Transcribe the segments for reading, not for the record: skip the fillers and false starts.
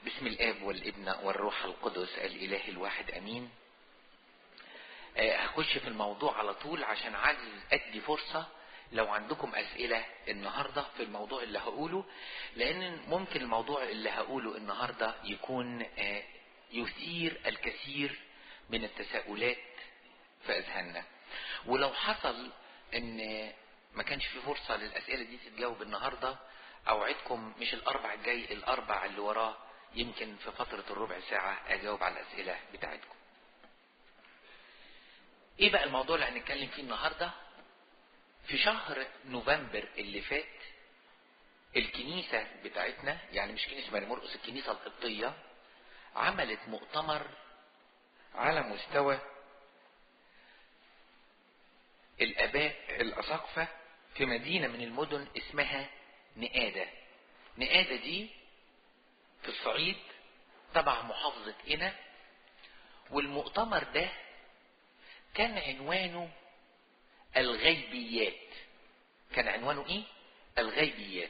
باسم الآب والابن والروح القدس الإله الواحد أمين. هخش في الموضوع على طول عشان عايز أدي فرصة لو عندكم أسئلة النهاردة في الموضوع اللي هقوله، لأن ممكن الموضوع اللي هقوله النهاردة يكون يثير الكثير من التساؤلات في أذهاننا. ولو حصل إن ما كانش في فرصة للأسئلة دي تتجاوب النهاردة، أوعدكم مش الأربع الجاي، الأربع اللي وراه يمكن في فترة الربع ساعة أجاوب على الأسئلة بتاعتكم. إيه بقى الموضوع اللي هنتكلم فيه النهاردة؟ في شهر نوفمبر اللي فات الكنيسة بتاعتنا، يعني مش كنيسة ماري مرقس، الكنيسة القبطية عملت مؤتمر على مستوى الآباء الأساقفة في مدينة من المدن اسمها نقادة. نقادة دي في الصعيد تبع محافظة قنا، والمؤتمر ده كان عنوانه الغيبيات. كان عنوانه ايه؟ الغيبيات.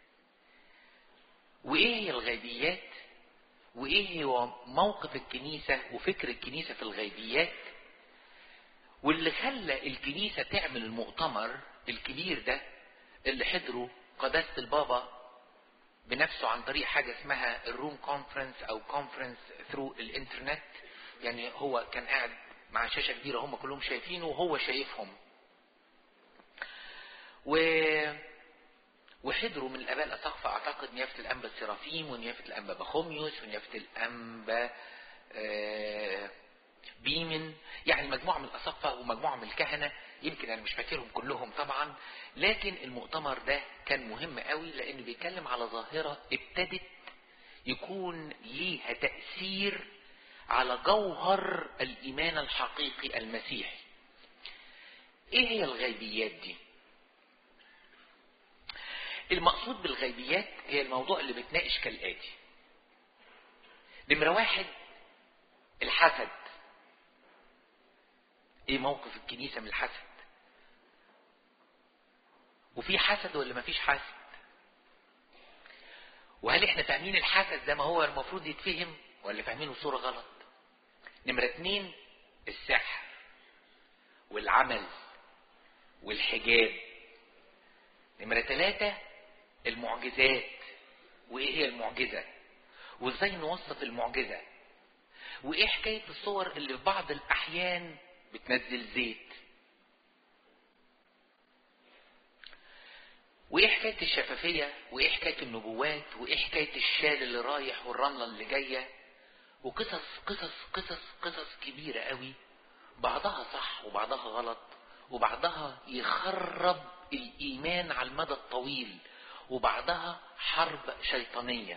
وايه هي الغيبيات؟ وايه هو موقف الكنيسة وفكر الكنيسة في الغيبيات؟ واللي خلى الكنيسة تعمل المؤتمر الكبير ده اللي حضروا قداسة البابا بنفسه عن طريق حاجة اسمها الروم كونفرنس او كونفرنس ثرو الانترنت. يعني هو كان قاعد مع شاشة كبيرة هم كلهم شايفينه وهو شايفهم، وحضروا من الآباء الأساقفة أعتقد نيافة الأنبا السرافيم ونيافة الأنبا بخوميوس ونيافة الأنبا بيمن، يعني مجموعة من الأساقفة ومجموعة من الكهنة، يمكن أنا مش فاكرهم كلهم طبعا. لكن المؤتمر ده كان مهم قوي لأنه بيتكلم على ظاهرة ابتدت يكون ليها تأثير على جوهر الإيمان الحقيقي المسيحي. إيه هي الغيبيات دي؟ المقصود بالغيبيات هي الموضوع اللي بتناقش كالآتي. نمرة واحد، الحسد. ايه موقف الكنيسة من الحسد؟ وفي حسد ولا ما فيش حسد؟ وهل احنا فاهمين الحسد ده ما هو المفروض يتفهم ولا فاهمينه بصورة غلط؟ نمرة اتنين، السحر والعمل والحجاب. نمرة تلاتة، المعجزات. وايه هي المعجزة وازاي نوصف المعجزة؟ وايه حكاية الصور اللي في بعض الاحيان بتنزل زيت؟ وايه حكاية الشفافية؟ وايه حكاية النبوات؟ وايه حكاية الشال اللي رايح والرملة اللي جاية؟ وقصص قصص قصص قصص كبيرة قوي، بعضها صح وبعضها غلط، وبعضها يخرب الايمان على المدى الطويل، وبعضها حرب شيطانية.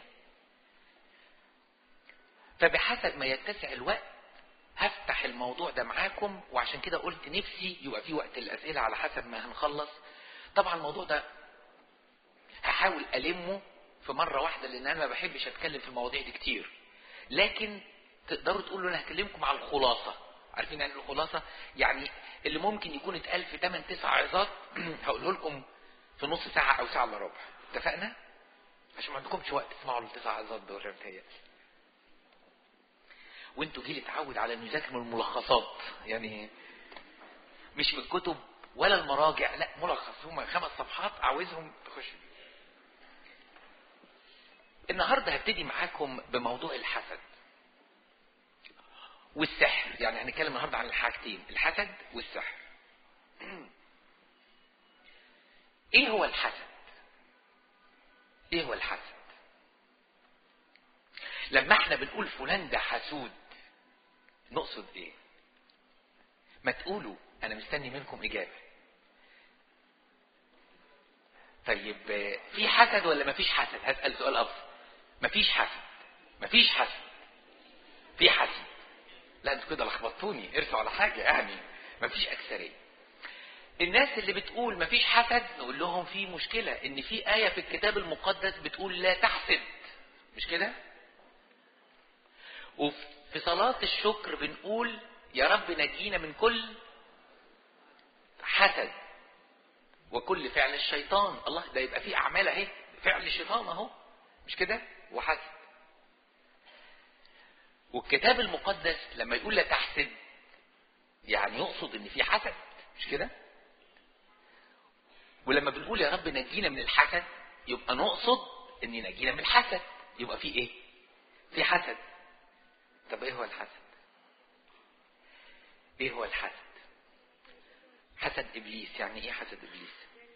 فبحسب ما يتسع الوقت هفتح الموضوع ده معاكم، وعشان كده قلت نفسي يبقى في وقت الأسئلة على حسب ما هنخلص. طبعا الموضوع ده هحاول ألمه في مرة واحدة لأن أنا ما بحبش أتكلم في المواضيع دي كتير، لكن تقدروا تقولوا أنا هكلمكم على الخلاصة. عارفين يعني الخلاصة؟ يعني اللي ممكن يكون اتقال في 8-9 عظات هقوله لكم في نص ساعة أو ساعة إلا ربع. اتفقنا؟ عشان ما عندكمش وقت تسمعوا ال9 عظات دول متهيألي. وانتوا جيل اتعود على انه يذاكر من الملخصات، يعني مش من الكتب ولا المراجع، لا ملخص، هم 5 صفحات عاوزهم تخش. النهارده هبتدي معاكم بموضوع الحسد والسحر. يعني هنتكلم النهارده عن الحاجتين، الحسد والسحر. ايه هو الحسد؟ ايه هو الحسد؟ لما احنا بنقول فلان ده حسود نقصد ايه؟ ما تقولوا، انا مستني منكم اجابة. طيب في حسد ولا ما فيش حسد؟ هسأل سؤال افضل. ما فيش حسد، ما فيش حسد، في حسد. لا انتوا كده لخبطتوني، ارسوا على حاجة. يعني ما فيش اكثرية. الناس اللي بتقول ما فيش حسد نقول لهم في مشكلة، ان في آية في الكتاب المقدس بتقول لا تحسد، مش كده؟ وفي صلاة الشكر بنقول يا رب نجينا من كل حسد وكل فعل الشيطان. الله، ده يبقى فيه اعمال اهي، فعل الشيطان اهو، مش كده؟ وحسد. والكتاب المقدس لما يقول لا تحسد يعني يقصد ان في حسد، مش كده؟ ولما بنقول يا رب نجينا من الحسد يبقى نقصد ان نجينا من الحسد، يبقى في ايه؟ في حسد. طب ايه هو الحسد؟ ايه هو الحسد؟ حسد ابليس. يعني ايه حسد ابليس؟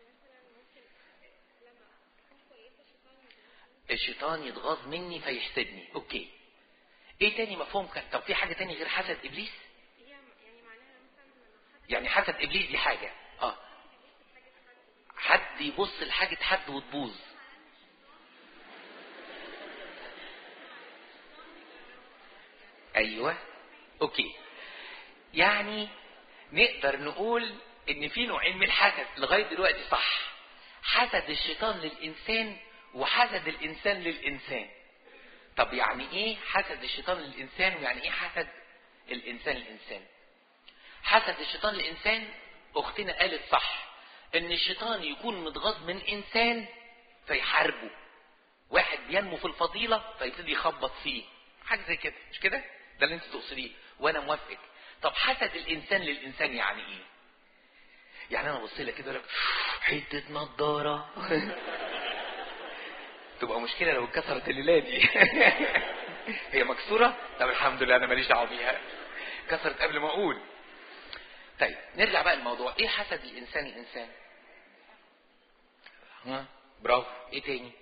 الشيطان يتغاظ مني فيحسدني. اوكي، ايه تاني مفهوم كان؟ طب في حاجة تاني غير حسد ابليس؟ يعني حسد ابليس دي حاجة، حد يبص لحاجة حد وتبوظ. ايوه اوكي، يعني نقدر نقول ان في نوعين من الحسد لغاية دلوقتي، صح؟ حسد الشيطان للانسان وحسد الانسان للانسان. طب يعني ايه حسد الشيطان للانسان ويعني ايه حسد الانسان للانسان؟ حسد الشيطان للانسان اختنا قالت صح، ان الشيطان يكون متغاظ من انسان فيحاربه، واحد بينمو في الفضيلة فيبتدي يخبط فيه، حاجة زي كده، مش كده؟ ده اللي انت تقصديه وانا موافقك. طب حسد الانسان للانسان يعني ايه؟ يعني انا ابص لك كده لك حته نضاره تبقى مشكله لو اتكسرت الليله دي هي مكسوره؟ طب الحمد لله انا ماليش دعوه بيها، كسرت قبل ما اقول. طيب نرجع بقى للموضوع، ايه حسد الانسان الانسان؟ برافو، ايه تاني؟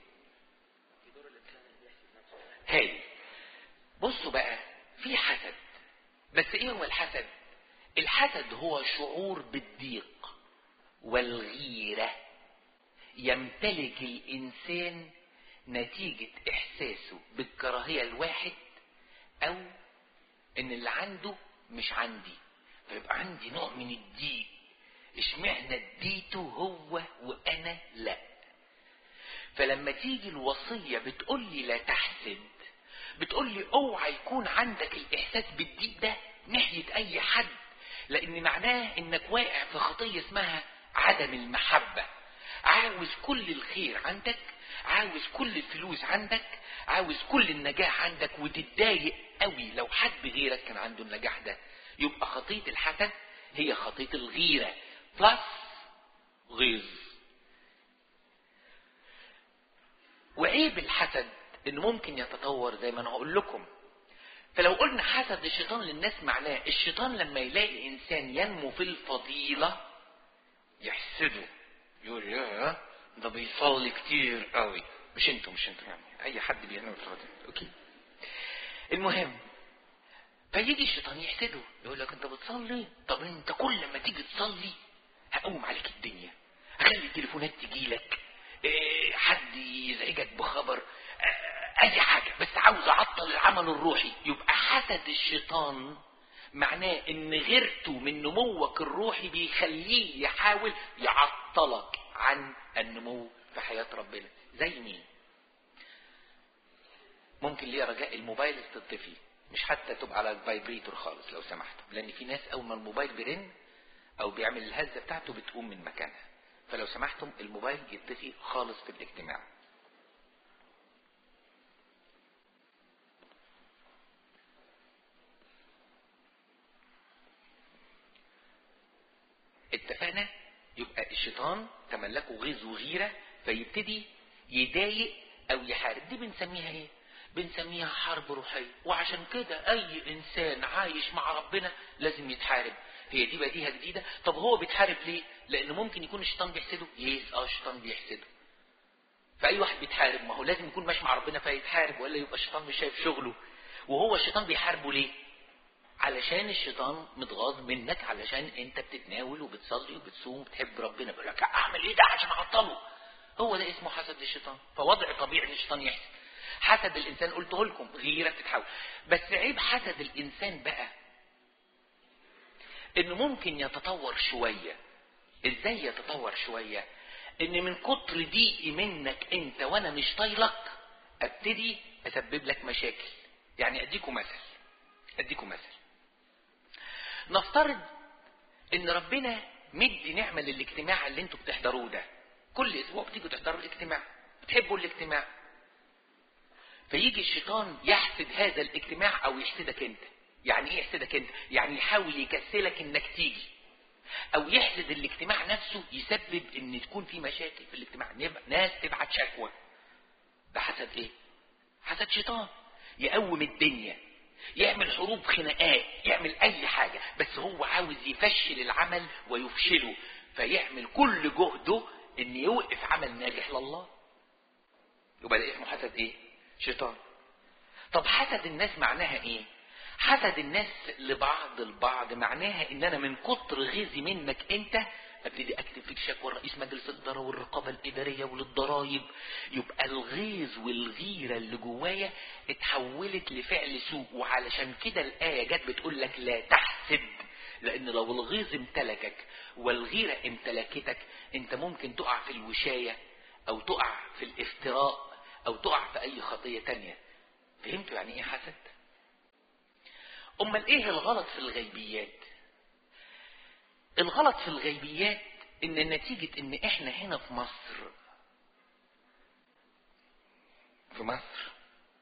هاي بصوا بقى، في حسد، بس ايه هو الحسد؟ الحسد هو شعور بالضيق والغيرة يمتلك الانسان نتيجة احساسه بالكراهية الواحد او ان اللي عنده مش عندي، فيبقى عندي نوع من الضيق. اشمعنى اديته هو وانا لا؟ فلما تيجي الوصية بتقول لي لا تحسد، بتقول لي اوعى يكون عندك الاحساس بالضيق ده ناحية اي حد، لان معناه انك واقع في خطية اسمها عدم المحبة. عاوز كل الخير عندك، عاوز كل الفلوس عندك، عاوز كل النجاح عندك، وتتضايق قوي لو حد غيرك كان عنده النجاح ده. يبقى خطية الحسد هي خطية الغيرة بلس غيظ. وعيب الحسد انه ممكن يتطور زي ما انا هقول لكم. فلو قلنا حسد الشيطان للناس معناه الشيطان لما يلاقي انسان ينمو في الفضيلة يحسده، يقول يا ده بيصلي كتير قوي. مش انتوا يعني اي حد بينمو في الفضيلة، اوكي. المهم فيجي الشيطان يحسده، يقول لك انت بتصلي، طب انت كل ما تيجي تصلي هقوم عليك الدنيا، هخلي التليفونات تجيلك، حد يزعجك بخبر، اي حاجة بس عاوز اعطل العمل الروحي. يبقى حسد الشيطان معناه ان غيرته من نموك الروحي بيخليه يحاول يعطلك عن النمو في حياة ربنا. زي مين؟ ممكن ليه رجاء الموبايل تطفي، مش حتى تبقى على الفايبريتور خالص لو سمحتوا، لان في ناس اول ما الموبايل بيرن او بيعمل الهزة بتاعته بتقوم من مكانها. فلو سمحتم الموبايل يطفي خالص في الاجتماع. اتفقنا؟ يبقى الشيطان تملكه غيظ وغيرة فيبتدي يضايق او يحارب. دي بنسميها ايه؟ بنسميها حرب روحية. وعشان كده اي انسان عايش مع ربنا لازم يتحارب. هي دي بديهة جديدة. طب هو بيتحارب ليه؟ لانه ممكن يكون الشيطان بيحسده. الشيطان بيحسده. فاي واحد بيتحارب ما هو لازم يكون ماشي مع ربنا فيتحارب، ولا يبقى الشيطان مش شايف شغله. وهو الشيطان بيحاربه ليه؟ علشان الشيطان متغاظ منك، علشان انت بتتناول وبتصلي وبتصوم وبتحب ربنا، بيقول لك اعمل ايه ده عشان اعطله. هو ده اسمه حسد الشيطان. فوضع طبيعي ان الشيطان يحسد. حسد الانسان قلته لكم غيرة بتتحول. بس عيب حسد الانسان بقى انه ممكن يتطور شوية. ازاي يتطور شوية؟ ان من كتر ضيقي منك انت وانا مش طايلك ابتدي اسبب لك مشاكل. يعني اديكم مثل. نفترض ان ربنا مدي نعمة للاجتماع اللي انتوا بتحضروه ده. كل اسبوع بتيجوا تحضروا الاجتماع، بتحبوا الاجتماع. فيجي الشيطان يحسد هذا الاجتماع او يحسدك انت. يعني ايه يحسدك انت؟ يعني يحاول يكسلك انك تيجي، او يحسد الاجتماع نفسه يسبب ان تكون في مشاكل في الاجتماع، ناس تبعت شكوى. ده حسد ايه؟ حسد شيطان. يقوم الدنيا، يعمل حروب، خناقات، يعمل اي حاجة، بس هو عاوز يفشل العمل ويفشله، فيعمل كل جهده ان يوقف عمل ناجح لله. يبقى ده اسمه حسد ايه؟ شيطان. طب حسد الناس معناها ايه؟ حسد الناس لبعض البعض معناها ان انا من كتر غيظي منك انت ابتدي اكتب فيك شكوى لرئيس مجلس الاداره والرقابه الاداريه وللضرائب. يبقى الغيظ والغيره اللي جوايا اتحولت لفعل سوء. وعلشان كده الايه جت بتقول لك لا تحسد، لان لو الغيظ امتلكك والغيره امتلكتك انت ممكن تقع في الوشايه، او تقع في الافتراء، او تقع في اي خطيه تانية. فهمتوا يعني ايه حسد؟ امال ايه الغلط في الغيبيات؟ الغلط في الغيبيات ان نتيجة ان احنا هنا في مصر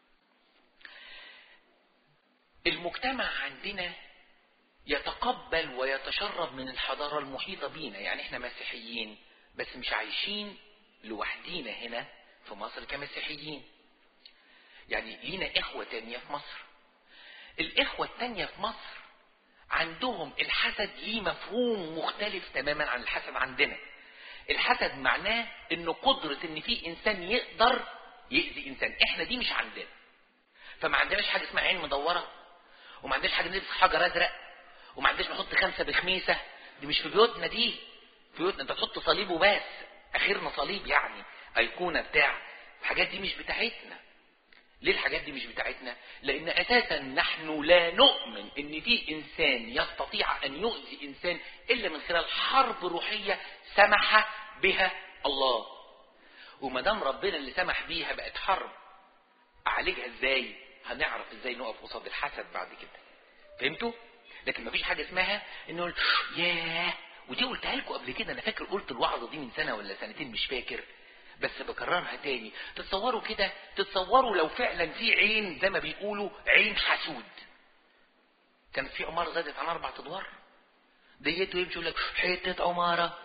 المجتمع عندنا يتقبل ويتشرب من الحضارة المحيطة بينا. يعني احنا مسيحيين بس مش عايشين لوحدينا هنا في مصر كمسيحيين، يعني لينا اخوة تانية في مصر. الاخوة التانية في مصر عندهم الحسد ليه مفهوم مختلف تماما عن الحسد عندنا. الحسد معناه انه قدرة ان في انسان يقدر يأذي انسان، احنا دي مش عندنا. فما عندناش حاجة اسمها عين مدورة، وما عندناش حاجة نلبس حجر ازرق، وما عندناش نحط 5 بخميسة. دي مش في بيوتنا، دي في بيوتنا انت تحط صليب وبس، اخرنا صليب يعني ايقونة بتاع. الحاجات دي مش بتاعتنا. ليه الحاجات دي مش بتاعتنا؟ لان اساسا نحن لا نؤمن ان في انسان يستطيع ان يؤذي انسان الا من خلال حرب روحية سمح بها الله. وما دام ربنا اللي سمح بيها بقت حرب، اعالجها ازاي؟ هنعرف ازاي نقف قصاد الحسد بعد كده. فهمتوا؟ لكن مفيش حاجة اسمها انه ياه. ودي قلتها لكم قبل كده، انا فاكر قلت الوعظة دي من سنة ولا سنتين مش فاكر، بس بكررها تاني. تتصوروا كده، تتصوروا لو فعلا في عين زي ما بيقولوا عين حسود. كانت في عمارة زادت عن 4 أدوار، ديته يمشي يقول لك حتة عمارة،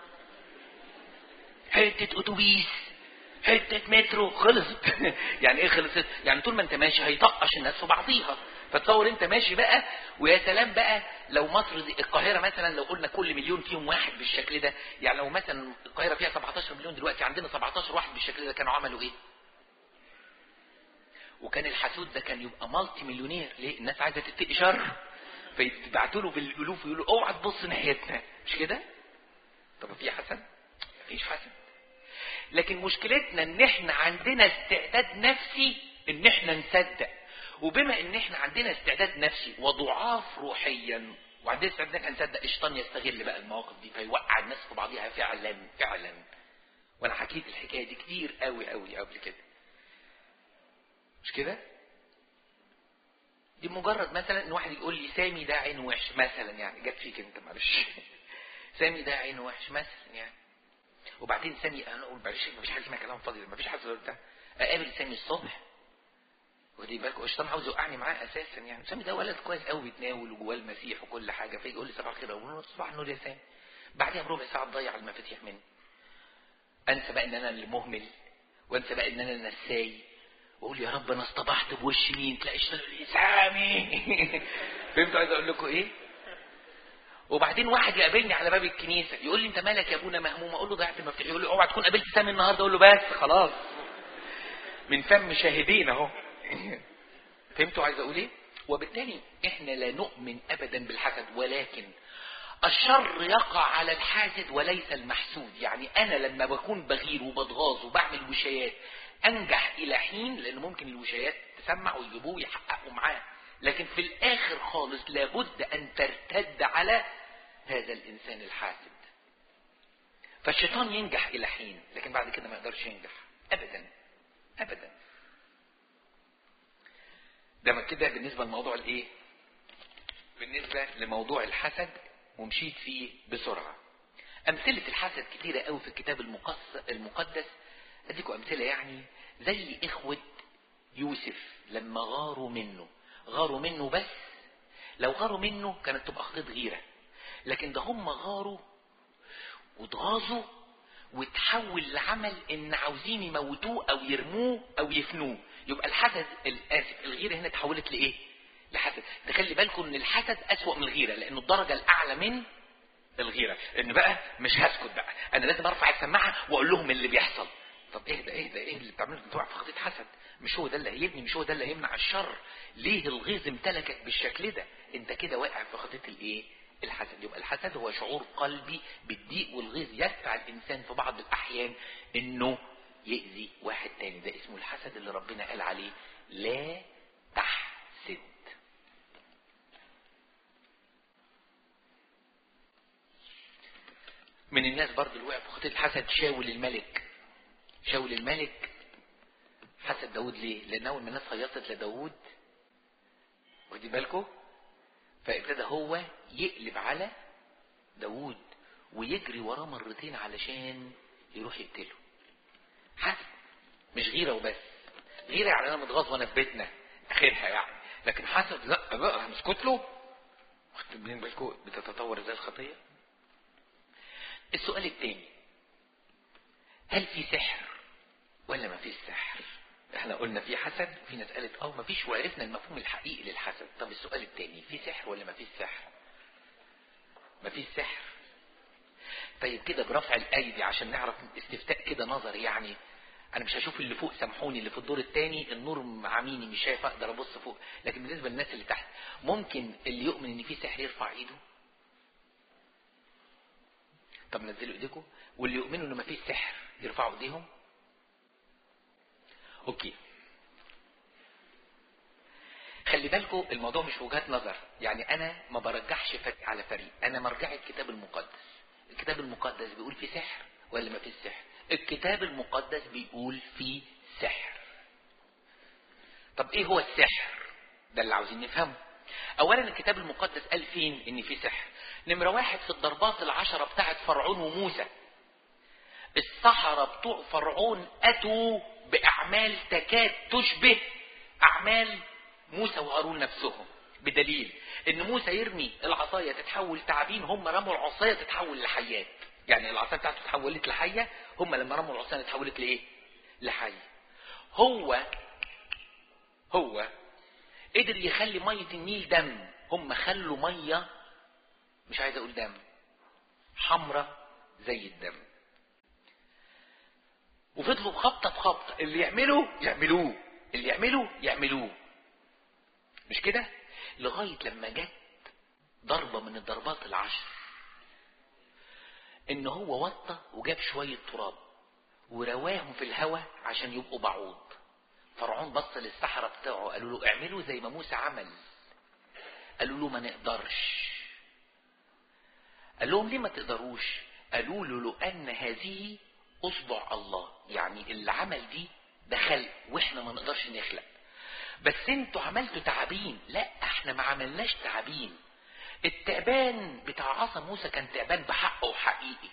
حتة اتوبيس، حتة مترو، خلصت. يعني ايه خلصت؟ يعني طول ما انت ماشي هيطقش الناس في بعضيها. فتصور انت ماشي بقى، ويا سلام بقى لو مصر دي القاهرة مثلا، لو قلنا كل مليون فيهم واحد بالشكل ده، يعني لو مثلا القاهرة فيها 17 مليون دلوقتي، عندنا 17 واحد بالشكل ده، كانوا عملوا ايه؟ وكان الحسود ده كان يبقى مالتي مليونير. ليه؟ الناس عايزة تتقي شر، فيبعتوا له بالالوف ويقولوا اوعى تبص ناحيتنا، مش كده؟ طب في حسد؟ مفيش حسد. لكن مشكلتنا ان احنا عندنا استعداد نفسي ان احنا نصدق. وبما ان احنا عندنا استعداد نفسي وضعاف روحيا وعندنا استعداد ان احنا نصدق، الشيطان يستغل بقى المواقف دي فيوقع الناس في بعضيها فعلا فعلا. وانا حكيت الحكايه دي كتير قوي قوي قبل كده، مش كده؟ دي مجرد مثلا ان واحد يقول لي سامي ده عينه وحش مثلا، يعني جت فيك انت معلش. سامي ده عينه وحش مثلا يعني. وبعدين سامي انا اقول معلش مفيش حاجه اسمها كلام فاضي، مفيش حاجه بتاع. اقابل سامي الصبح، ودي بالكم الشيطان عاوز يوقعني معاه اساسا. يعني سامي ده ولد كويس قوي بيتناول وجواه المسيح وكل حاجه، فيجي يقول لي صباح الخير، اقول له صباح النور يا سامي. بعدها بربع ساعه تضيع المفاتيح مني، انسى بقى ان انا اللي مهمل، وانسى بقى ان انا نساي، واقول يا رب انا اصطبحت بوش مين، تلاقي الشيطان يقول لي سامي. فهمتوا عايز اقول لكم ايه؟ وبعدين واحد يقابلني على باب الكنيسه يقول لي انت مالك يا ابونا مهموم، اقول له ضيعت المفتاح، يقول لي اوعى تكون قابلت سامي النهارده، اقول له بس خلاص من فم شاهدين اهو. فهمتوا عايز اقول ايه؟ وبالتالي احنا لا نؤمن ابدا بالحسد، ولكن الشر يقع على الحاسد وليس المحسود. يعني انا لما بكون بغير وبتغاظ وبعمل وشايات انجح الى حين، لان ممكن الوشايات تسمع ويجيبوه ويحققوا معاه، لكن في الاخر خالص لابد ان ترتد على هذا الانسان الحاسد. فالشيطان ينجح الى حين، لكن بعد كده ما يقدرش ينجح ابدا ابدا. ده كده بالنسبه لموضوع الايه؟ بالنسبه لموضوع الحسد، ومشيت فيه بسرعه. امثله الحسد كتيره قوي في الكتاب المقدس. اديكم امثله، يعني زي اخوه يوسف لما غاروا منه بس. لو غاروا منه كانت تبقى خطيط غيرة، لكن ده هم غاروا واتغاظوا وتحول العمل ان عاوزين يموتوه او يرموه او يفنوه. يبقى الحسد الغيرة هنا تحولت لايه؟ لحسد. تخلي بالكم ان الحسد اسوأ من الغيرة، لانه الدرجة الاعلى من الغيرة. ان بقى مش هسكت بقى، انا لازم ارفع السماعة واقول لهم اللي بيحصل. طب ايه ده ايه اللي بتعمله؟ بتوقع في خطية حسد. مش هو ده اللي هيبني، مش هو ده اللي هيمنع الشر. ليه الغيظ امتلكك بالشكل ده؟ انت كده واقع في خطية الايه؟ الحسد. يبقى الحسد هو شعور قلبي بالضيق والغيظ يدفع الانسان في بعض الاحيان انه يأذي واحد تاني. ده اسمه الحسد اللي ربنا قال عليه لا تحسد. من الناس برضو اللي وقع في خطية الحسد شاول الملك. شاول الملك حسد داود ليه؟ لان اول ما الناس هيصت لداود، واخدين بالكم، فابتدى هو يقلب على داود ويجري وراه مرتين علشان يروح يقتله. حسد، مش غيرة وبس. غيرة يعني انا متغاظ وانا في بيتنا اخرها يعني، لكن حسد لا بقى هنسكت له. واخدين بالكم بتتطور ازاي الخطية. السؤال الثاني، هل في سحر ولا ما فيش سحر؟ احنا قلنا في حسد، وفي ناس قالت ما فيش، وعرفنا المفهوم الحقيقي للحسد. طب السؤال الثاني، في سحر ولا ما فيش سحر؟ ما فيش سحر. طيب كده برفع الايدي عشان نعرف استفتاء كده نظري يعني. انا مش هشوف اللي فوق، سامحوني، اللي في الدور الثاني النور عميني مش شايف اقدر ابص فوق، لكن بالنسبه للناس اللي تحت ممكن اللي يؤمن ان في سحر يرفع ايده. طب نزلوا ايديكم. واللي يؤمنوا ان ما فيش سحر يرفعوا ايديهم. اوكي. خلي بالكم الموضوع مش وجهات نظر، يعني انا ما برجحش فريق على فريق، انا مرجع الكتاب المقدس. الكتاب المقدس بيقول في سحر ولا ما فيش سحر؟ الكتاب المقدس بيقول في سحر. طب ايه هو السحر ده اللي عاوزين نفهمه؟ اولا الكتاب المقدس قال فين ان في سحر؟ نمرة 1 في الضربات 10 بتاعت فرعون وموسى. السحرة بتوع فرعون اتوا باعمال تكاد تشبه اعمال موسى وهارون نفسهم، بدليل ان موسى يرمي العصاية تتحول تعابين، هم رموا العصاية تتحول لحيات. يعني العصاية بتاعته تحولت لحية، هم لما رموا العصاية تحولت لايه؟ لحية. هو قدر يخلي مية النيل دم، هم خلوا مية، مش عايز اقول دم، حمرة زي الدم. وفضلوا خبطة بخبطة، اللي يعملوه، اللي يعملوه، مش كده؟ لغاية لما جت ضربة من الضربات 10 ان هو وطى وجاب شوية تراب ورواهم في الهواء عشان يبقوا بعوض. فرعون بص للسحرة بتاعه قالوا له اعملوا زي ما موسى عمل. قالوا له ما نقدرش. قال لهم ليه ما تقدروش؟ قالوا له لأن هذه أصبع الله، يعني اللي عمل دي ده خلق واحنا ما نقدرش نخلق. بس انتوا عملتوا تعابين. لا احنا ما عملناش تعابين. التعبان بتاع عصا موسى كان تعبان بحقه وحقيقي.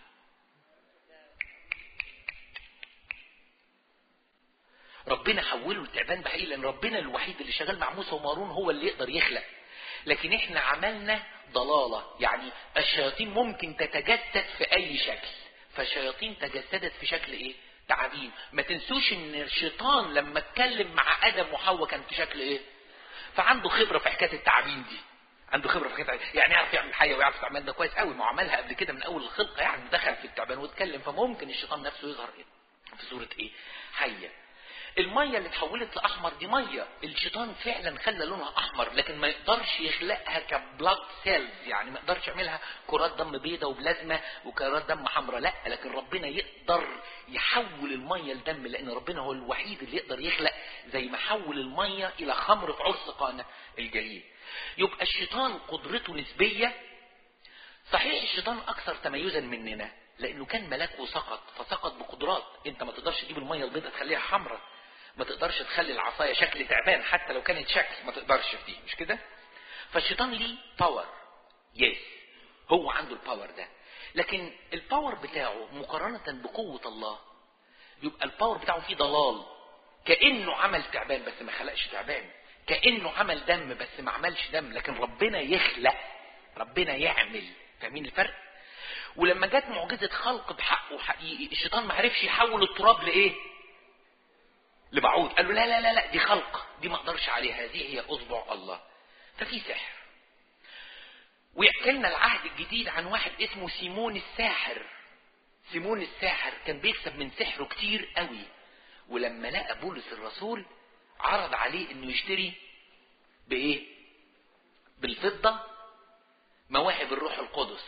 ربنا حوله لتعبان بحقيقي، لان ربنا الوحيد اللي شغال مع موسى ومارون هو اللي يقدر يخلق. لكن احنا عملنا ضلالة، يعني الشياطين ممكن تتجسد في اي شكل، فالشياطين تجسدت في شكل ايه؟ تعابين. ما تنسوش ان الشيطان لما اتكلم مع ادم وحواء كان في شكل ايه؟ فعنده خبرة في حكاية التعابين دي، عنده خبرة في حكاية، يعني يعرف يعمل حية ويعرف يعمل ده كويس قوي، ما عملها قبل كده من اول الخلقة، يعني دخل في التعبان واتكلم. فممكن الشيطان نفسه يظهر ايه؟ في صورة ايه؟ حية. المية اللي اتحولت لأحمر دي مية الشيطان فعلا خلى لونها أحمر، لكن ما يقدرش يخلقها كبلاد سيلز، يعني ما يقدرش يعملها كرات دم بيضة وبلازمة وكرات دم حمراء، لا، لكن ربنا يقدر يحول المية لدم، لأن ربنا هو الوحيد اللي يقدر يخلق، زي ما حول المية إلى خمر في عرس قانا الجليل. يبقى الشيطان قدرته نسبية. صحيح الشيطان أكثر تميزا مننا لأنه كان ملاك وسقط، فسقط بقدرات. أنت ما تقدرش تجيب المية البيضة تخليها حمراء، ما تقدرش تخلي العصاية شكل تعبان حتى لو كانت شكل، ما تقدرش في دي، مش كده؟ فالشيطان ليه باور، يس، هو عنده الباور ده، لكن الباور بتاعه مقارنة بقوة الله يبقى الباور بتاعه فيه ضلال. كأنه عمل تعبان بس ما خلقش تعبان، كأنه عمل دم بس ما عملش دم، لكن ربنا يخلق، ربنا يعمل. فاهمين الفرق؟ ولما جت معجزة خلق بحقه حقيقي، الشيطان ما عرفش يحول التراب لايه؟ لبعوض. قال له لا لا لا لا، دي خلق، دي ما اقدرش عليها، هذه هي اصبع الله. ففي سحر. ويحكي لنا العهد الجديد عن واحد اسمه سيمون الساحر. سيمون الساحر كان بيكسب من سحره كتير قوي، ولما لقى بولس الرسول عرض عليه انه يشتري بايه؟ بالفضة مواهب الروح القدس.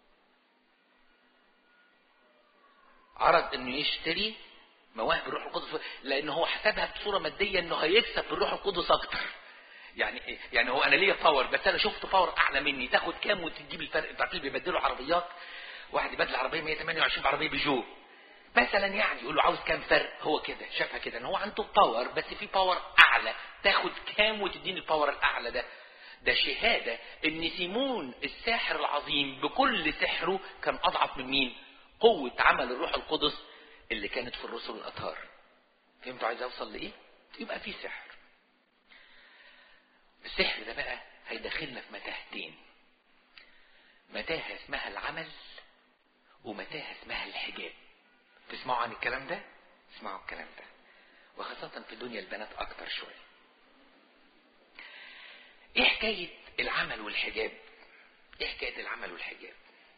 عرض انه يشتري مواهب الروح القدس لانه هو حسبها بصورة مادية انه هيكسب بالروح القدس اكتر. يعني هو انا ليا باور، بس انا شفت باور اعلى مني، تاخد كام وتجيب الفرق. انتوا عارفين بيبدلوا عربيات، واحد يبدل عربيه 128 بعربيه بيجو مثلا، يعني يقول له عاوز كام فرق. هو كده شافها كده ان هو عنده باور، بس في باور اعلى، تاخد كام وتديني الباور الاعلى ده. ده شهاده ان سيمون الساحر العظيم بكل سحره كان اضعف من مين؟ قوه عمل الروح القدس اللي كانت في الرسل الاطهار. فهمتوا عايز اوصل لايه؟ يبقى في سحر. السحر ده بقى هيدخلنا في متاهتين، متاهه اسمها العمل ومتاهه اسمها الحجاب. تسمعوا عن الكلام ده؟ اسمعوا الكلام ده، وخاصة في دنيا البنات اكتر شوية. ايه حكاية العمل والحجاب؟ ايه حكاية العمل والحجاب؟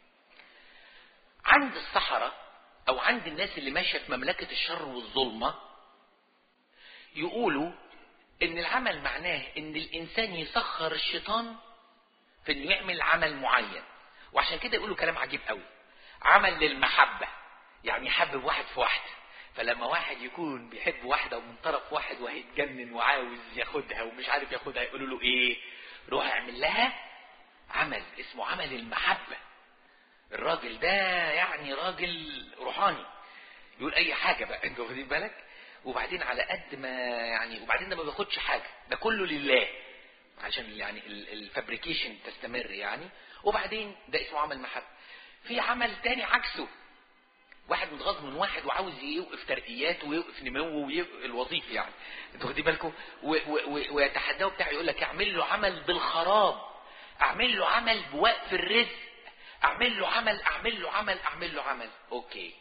عند السحرة او عند الناس اللي ماشية في مملكة الشر والظلمة يقولوا ان العمل معناه ان الانسان يسخر الشيطان في انه يعمل عمل معين. وعشان كده يقولوا كلام عجيب قوي، عمل للمحبة، يعني يحبب واحد في واحدة. فلما واحد يكون بيحب واحدة ومن طرف واحد وهيتجنن وعاوز ياخدها ومش عارف ياخدها، يقولوا له ايه؟ روح اعمل لها عمل اسمه عمل المحبة. الراجل ده يعني راجل روحاني، يقول اي حاجة بقى، انت واخدين بالك؟ وبعدين على قد ما يعني، وبعدين ده ما بياخدش حاجة، ده كله لله عشان يعني الفابريكيشن تستمر يعني. وبعدين ده اسمه عمل محبة. في عمل تاني عكسه، واحد متغاظ من واحد وعاوز يوقف ترقياته ويوقف نموه ويوقف الوظيفي، يعني انتوا واخدين بالكم؟ ويتحداه بتاعه، يقول لك اعمل له عمل بالخراب، اعمل له عمل بوقف الرزق، اعمل له عمل اعمل له عمل اعمل له عمل. اوكي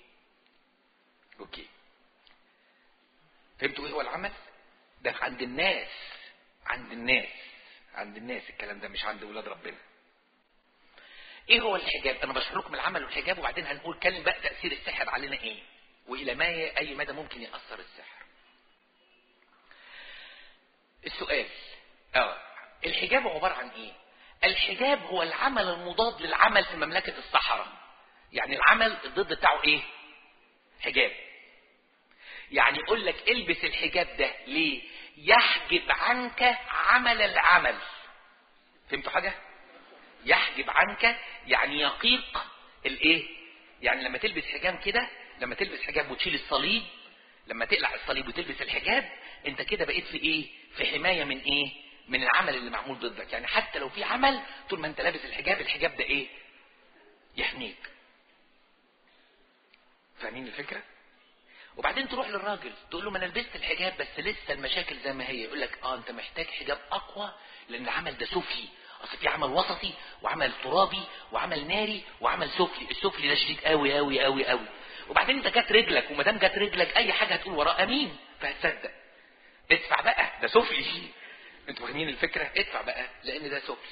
فهمتوا ايه هو العمل ده؟ عند الناس، عند الناس الكلام ده، مش عند اولاد ربنا. ايه هو الحجاب؟ انا بشرح لكم العمل والحجاب، وبعدين هنقول كلمة بقى تأثير السحر علينا ايه، والى ما اي مدى ممكن يأثر السحر. السؤال الحجاب عبارة عن ايه؟ الحجاب هو العمل المضاد للعمل في مملكة الصحراء. يعني العمل الضد بتاعه ايه؟ حجاب. يعني يقول لك البس الحجاب ده ليه؟ يحجب عنك عمل العمل. فهمتوا حاجة؟ يحجب عنك يعني يقيق الايه؟ يعني لما تلبس حجاب كده، لما تلبس حجاب وتشيل الصليب، لما تقلع الصليب وتلبس الحجاب، انت كده بقيت في ايه؟ في حماية من ايه؟ من العمل اللي معمول ضدك. يعني حتى لو في عمل، طول ما انت لابس الحجاب، الحجاب ده ايه؟ يحميك. فاهمين الفكرة؟ وبعدين تروح للراجل تقول له ما انا لبست الحجاب بس لسه المشاكل زي ما هي، يقول لك انت محتاج حجاب اقوى، لان العمل ده سفلي. اصل في عمل وسطي وعمل ترابي وعمل ناري وعمل سفلي. السفلي ده شديد قوي قوي قوي قوي. وبعدين انت جت رجلك، وما دام جت رجلك اي حاجه هتقول وراه امين، فهتصدق. ادفع بقى، ده سفلي. انتوا فاهمين الفكره؟ ادفع بقى لان ده سفلي.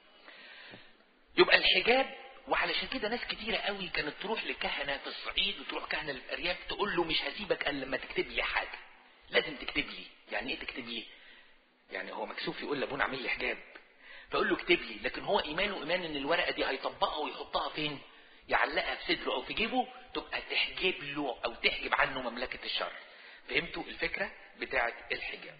يبقى الحجاب. وعلشان كده ناس كتيرة قوي كانت تروح لكهنة في الصعيد وتروح كهنة في الأرياف تقول له مش هسيبك الا لما تكتب لي حاجة، لازم تكتب لي. يعني ايه تكتب لي؟ يعني هو مكسوف يقول لابونا اعمل لي حجاب، فاقول له اكتب لي. لكن هو ايمانه ايمان ان الورقة دي هيطبقها ويحطها فين؟ يعلقها في صدره او في جيبه، تبقى تحجب له او تحجب عنه مملكة الشر. فهمتوا الفكرة بتاعة الحجاب؟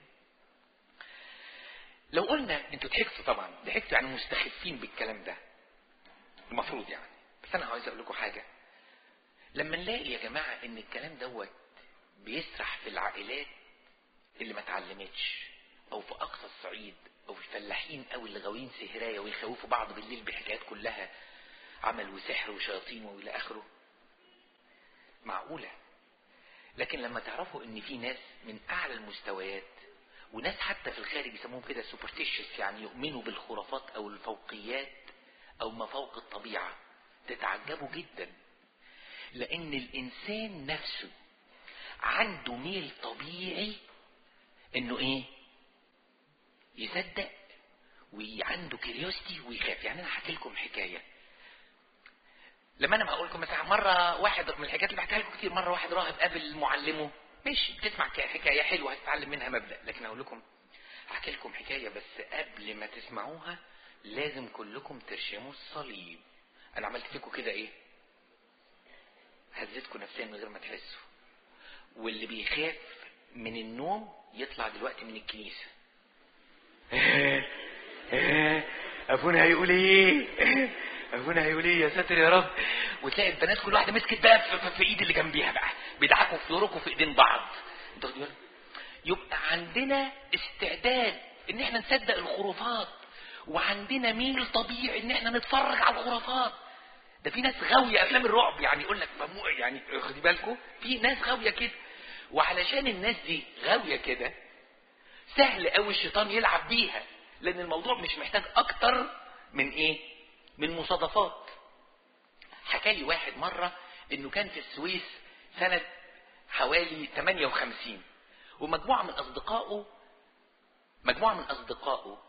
لو قلنا انتوا ضحكتوا، طبعا ضحكتوا يعني مستخفين بالكلام ده المفروض يعني، بس انا عايز اقول لكم حاجة. لما نلاقي يا جماعة ان الكلام دوت بيسرح في العائلات اللي ما اتعلمتش، او في اقصى الصعيد، او في الفلاحين او اللي غاويين سهرايه ويخوفوا بعض بالليل بحكايات كلها عمل وسحر وشياطين والى اخره، معقولة لكن لما تعرفوا ان في ناس من اعلى المستويات، وناس حتى في الخارج يسموهم كده سوبرتيشس، يعني يؤمنوا بالخرافات او الفوقيات او ما فوق الطبيعة، تتعجبوا جدا. لان الانسان نفسه عنده ميل طبيعي انه ايه؟ يصدق، وعنده كيريوستي ويخاف. يعني انا هحكي لكم حكايه. لما انا هقول لكم مثلا مره واحد من الحكايات اللي بحكيها لكم كتير، مره واحد راهب قابل معلمه، ماشي بتسمع حكايه حلوه هتتعلم منها مبدا، لكن اقول لكم هحكي لكم حكايه بس قبل ما تسمعوها لازم كلكم ترشموا الصليب. انا عملت فيكم كده ايه؟ هزيتكم نفسيا من غير ما تحسوا. واللي بيخاف من النوم يطلع دلوقتي من الكنيسه. ابونا هيقول ايه؟ ابونا هيقول ايه يا ساتر يا رب؟ وتلاقي البنات كل واحده مسكت بقى في ايد اللي جنبيها بقى، بيدعكوا في دوركم في ايدين بعض. انتوا واخدين بالكم؟ يبقى عندنا استعداد ان احنا نصدق الخرافات، وعندنا ميل طبيعي ان احنا نتفرج على الخرافات. ده في ناس غاويه افلام الرعب، يعني يقول لك يعني خدي بالكم في ناس غاويه كده. وعلشان الناس دي غاويه كده سهل قوي الشيطان يلعب بيها، لان الموضوع مش محتاج اكتر من ايه؟ من مصادفات. حكى لي واحد مرة انه كان في السويس سنة حوالي 58، ومجموعة من اصدقائه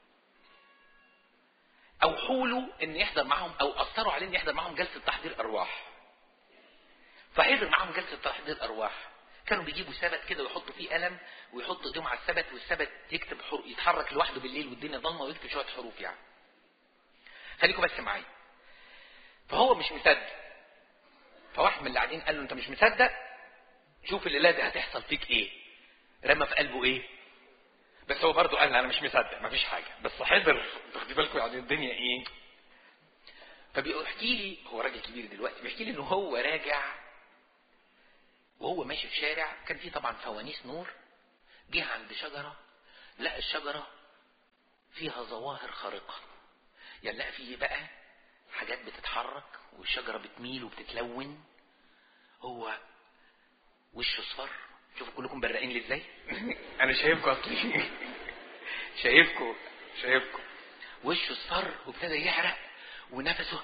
اوحوا له ان يحضر معهم، او اثروا عليه ان يحضر معهم جلسة تحضير ارواح. فحضر معهم جلسة تحضير ارواح. كانوا بيجيبوا سبت كده ويحطوا فيه قلم ويحطوا ايديهم على السبت، والسبت يكتب يتحرك لوحده بالليل والدنيا ضلمه ويكتب شويه حروف يعني. خليكم بس معايا. فهو مش مصدق، فواحد من اللي قاعدين قال له انت مش مصدق؟ شوف الليله دي هتحصل فيك ايه. رمى في قلبه ايه؟ بس هو برضه قال انا مش مصدق مفيش حاجه، بس حضر. خدي بالكم يعني الدنيا ايه. فبيحكي لي، هو راجل كبير دلوقتي، بيحكي لي انه هو راجع وهو ماشي في شارع كان فيه طبعا فوانيس نور، جه عند شجره لقى الشجره فيها ظواهر خارقه. يعني لقى فيه بقى حاجات بتتحرك والشجره بتميل وبتتلون. هو وشه اصفر. شوفوا كلكم برقين لي ازاي. انا شايفكم اصلي. شايفكم وشه اصفر وابتدى يحرق ونفسه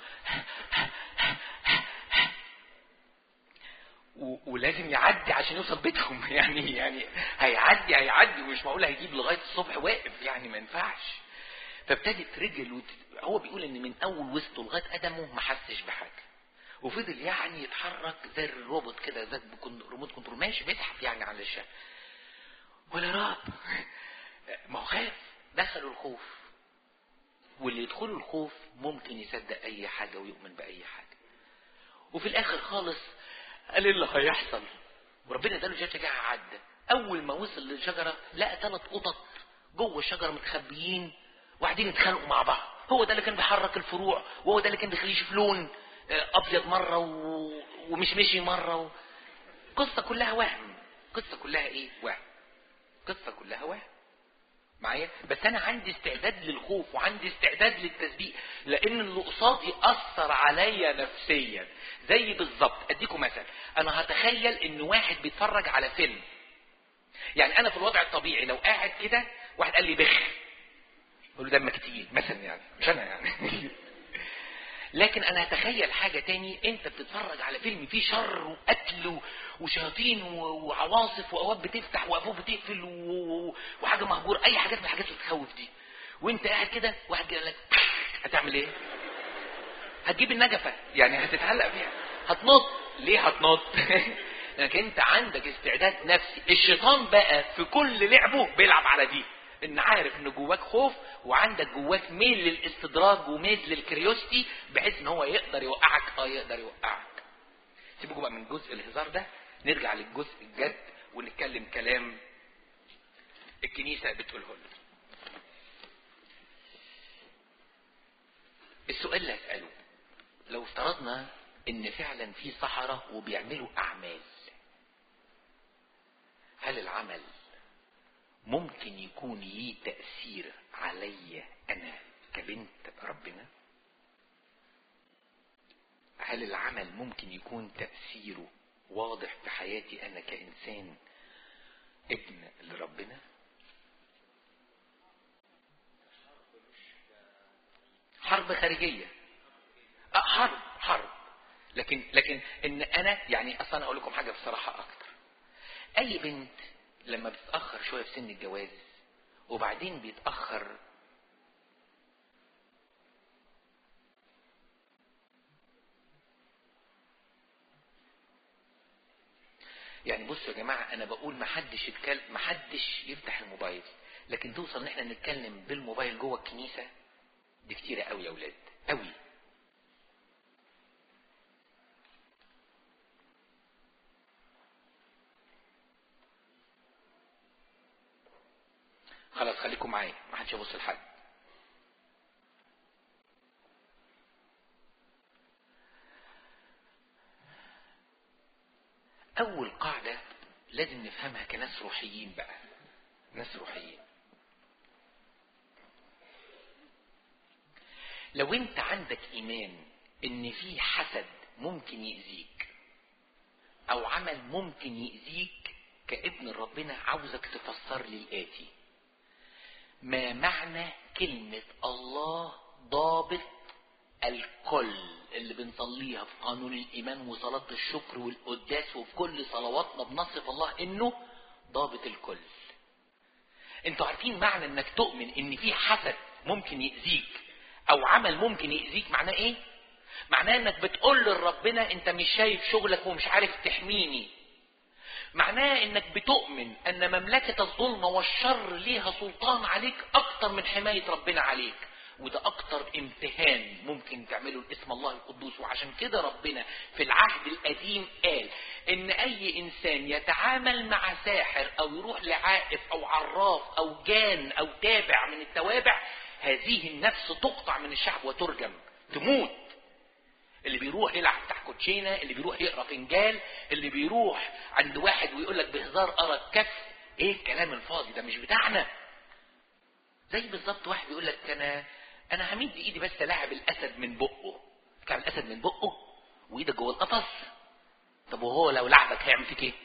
ولازم يعدي عشان يوصل بيتهم. يعني هيعدي ومش معقول هيجيب لغايه الصبح واقف، يعني ما ينفعش. فابتدت رجل هو بيقول ان من اول وسطه لغايه قدمه ما حسش بحاجه، وفضل يعني يتحرك زي الروبوت كده، زي ريموت كنترول ماشي بيزحف يعني على الشارع ولا راب. ما هو خاف، دخلوا الخوف. واللي يدخلوا الخوف ممكن يصدق اي حاجه ويؤمن باي حاجه. وفي الاخر خالص قال اللي هيحصل، وربنا اداله شجاعه. عدى اول ما وصل للشجره لقى 3 قطط جوه الشجره متخبيين وقاعدين يتخانقوا مع بعض. هو ده اللي كان بيحرك الفروع، وهو ده اللي كان بيخليه يشوف لون ابيض مره ومش مشي مره. قصه كلها وهم. قصه كلها ايه؟ وهم. قصه كلها وهم معايا. بس انا عندي استعداد للخوف وعندي استعداد للتسبيح، لان اللي قصادي اثر عليا نفسيا. زي بالظبط اديكم مثل، انا هتخيل ان واحد بيتفرج على فيلم. يعني انا في الوضع الطبيعي لو قاعد كده واحد قال لي بخ، اقول له دمك تقيل مثلا، يعني مش انا يعني. لكن انا هتخيل حاجة تاني، انت بتتفرج على فيلم فيه شر وقتل وشياطين وعواصف وابواب بتفتح وابواب بتقفل وحاجة مهجور، اي حاجات من الحاجات اللي بتخوف دي. وانت قاعد كده واحد قال لك هتعمل ايه؟ هتجيب النجفة، يعني هتتعلق فيها، هتنط. ليه هتنط؟ لانك انت عندك استعداد نفسي. الشيطان بقى في كل لعبه بيلعب على دي، ان عارف ان جواك خوف وعندك جواك ميل للاستدراج وميل للكريوستي، بحيث ان هو يقدر يوقعك. يقدر يوقعك. سيبكم بقى من جزء الهزار ده، نرجع للجزء الجد ونتكلم كلام الكنيسة بتقوله لنا. السؤال اللي هسأله، لو افترضنا ان فعلا في سحرة وبيعملوا اعمال، هل العمل ممكن يكون ليه تأثير عليا انا كبنت ربنا؟ هل العمل ممكن يكون تأثيره واضح في حياتي انا كإنسان ابن لربنا؟ حرب خارجية، حرب. لكن ان انا يعني اصلا اقول لكم حاجة بصراحة اكتر. اي بنت لما بتتأخر شوية في سن الجواز وبعدين بيتأخر يعني، بصوا يا جماعة انا بقول محدش يفتح الموبايل، لكن توصل ان احنا نتكلم بالموبايل جوه الكنيسة دي كتيرة قوي يا اولاد، قوي. خلاص خليكم معايا، ما حدش يبص لحد. اول قاعدة لازم نفهمها كناس روحيين بقى، ناس روحيين. لو انت عندك ايمان ان في حسد ممكن يأذيك او عمل ممكن يأذيك كابن ربنا، عاوزك تفسر لي الآتي: ما معنى كلمة الله ضابط الكل اللي بنصليها في قانون الإيمان وصلاة الشكر والقداس وفي كل صلواتنا بنصف الله إنه ضابط الكل؟ انتوا عارفين معنى انك تؤمن ان في حسد ممكن يأذيك او عمل ممكن يأذيك معناه ايه؟ معناه انك بتقول لربنا انت مش شايف شغلك ومش عارف تحميني. معناه انك بتؤمن ان مملكة الظلم والشر ليها سلطان عليك اكتر من حماية ربنا عليك، وده اكتر امتهان ممكن تعمله لاسم الله القدوس. وعشان كده ربنا في العهد القديم قال ان اي انسان يتعامل مع ساحر او يروح لعائف او عراف او جان او تابع من التوابع، هذه النفس تقطع من الشعب وترجم، تموت. اللي بيروح يلعب تحت كوتشينه، اللي بيروح يقرا فنجال، اللي بيروح عند واحد ويقول لك بهزار ارى الكف، ايه الكلام الفاضي ده؟ مش بتاعنا. زي بالظبط واحد يقول لك انا همد ايدي بس الاعب الاسد من بقه، كعب الاسد من بقه وايدك جوه القفص. طب وهو لو لعبك هيعمل فيك ايه؟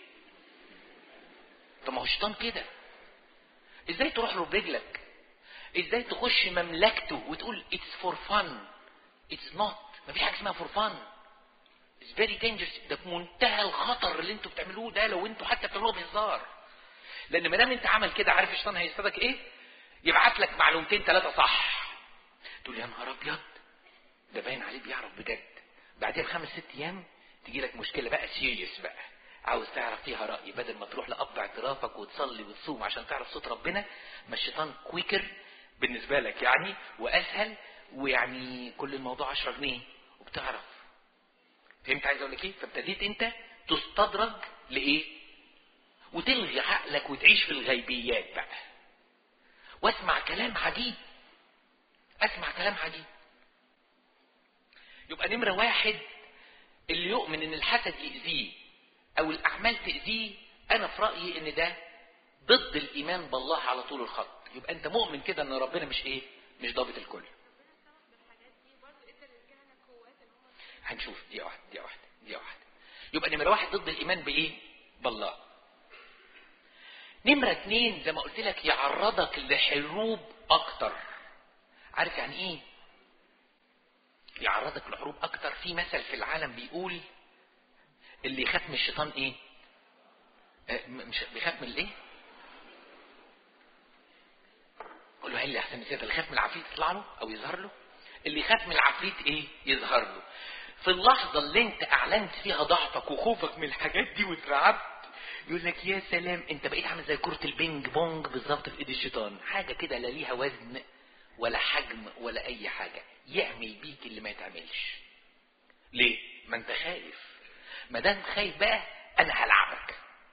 طب ما هو شيطان كده. ازاي تروح له برجلك؟ ازاي تخش مملكته وتقول it's for fun؟ it's not. مفيش حاجه اسمها for fun. it's very dangerous. ده في منتهى الخطر اللي انتوا بتعملوه ده، لو انتوا حتى بتعملوه بهزار. لان ما دام انت عمل كده، عارف الشيطان هيصطادك ايه؟ يبعت لك معلومتين ثلاثه صح، تقول يا نهار ابيض ده باين عليه بيعرف بجد. بعدين 5-6 ايام تيجي لك مشكله بقى سيريس بقى، عاوز تعرف فيها راي، بدل ما تروح لاب اعترافك وتصلي وتصوم عشان تعرف صوت ربنا، ما الشيطان كويكر بالنسبه لك يعني واسهل، ويعني كل الموضوع 10 جنيه وبتعرف. فهمت عايز اقول لك ايه؟ فابتديت انت تستدرج لايه؟ وتلغي عقلك وتعيش في الغيبيات بقى، واسمع كلام عجيب، اسمع كلام عجيب. يبقى نمرة 1 اللي يؤمن ان الحسد يأذيه او الاعمال تأذيه، انا في رأيي ان ده ضد الايمان بالله على طول الخط. يبقى انت مؤمن كده ان ربنا مش ايه؟ مش ضابط الكل. هنشوف دي واحدة. يبقى نمرة 1 ضد الايمان بايه؟ بالله. نمرة 2 زي ما قلت لك يعرضك لحروب اكتر. عارف يعني ايه يعرضك لحروب اكتر؟ في مثل في العالم بيقول اللي يخاف من الشيطان ايه؟ مش بيخاف من الايه؟ قول له اللي احسن كده، اللي يخاف من العفريت يطلع له او يظهر له. اللي يخاف من العفريت ايه؟ يظهر له. في اللحظة اللي انت اعلنت فيها ضعفك وخوفك من الحاجات دي واترعبت، يقول لك يا سلام انت بقيت عامل زي كرة البينج بونج بالظبط في ايد الشيطان، حاجة كده لا ليها وزن ولا حجم ولا اي حاجة، يعمل بيك اللي ما يتعملش. ليه؟ ما انت خايف. ما دام خايف بقى انا هلعبك.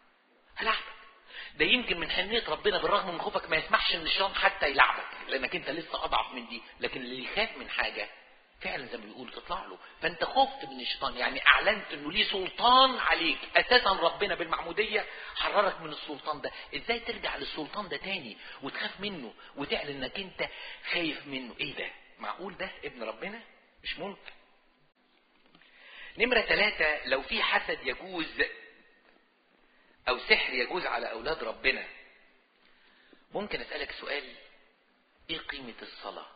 ده يمكن من حنية ربنا بالرغم من خوفك ما يسمحش ان الشيطان حتى يلعبك، لانك انت لسه اضعف من دي. لكن اللي يخاف من حاجة فعلا زي ما بيقولوا تطلع له. فانت خفت من الشيطان، يعني اعلنت انه ليه سلطان عليك. اساسا ربنا بالمعمودية حررك من السلطان ده. ازاي ترجع للسلطان ده تاني وتخاف منه وتعلن انك انت خايف منه؟ ايه ده؟ معقول ده ابن ربنا؟ مش ممكن. نمرة 3، لو في حسد يجوز او سحر يجوز على اولاد ربنا، ممكن اسألك سؤال: ايه قيمة الصلاة؟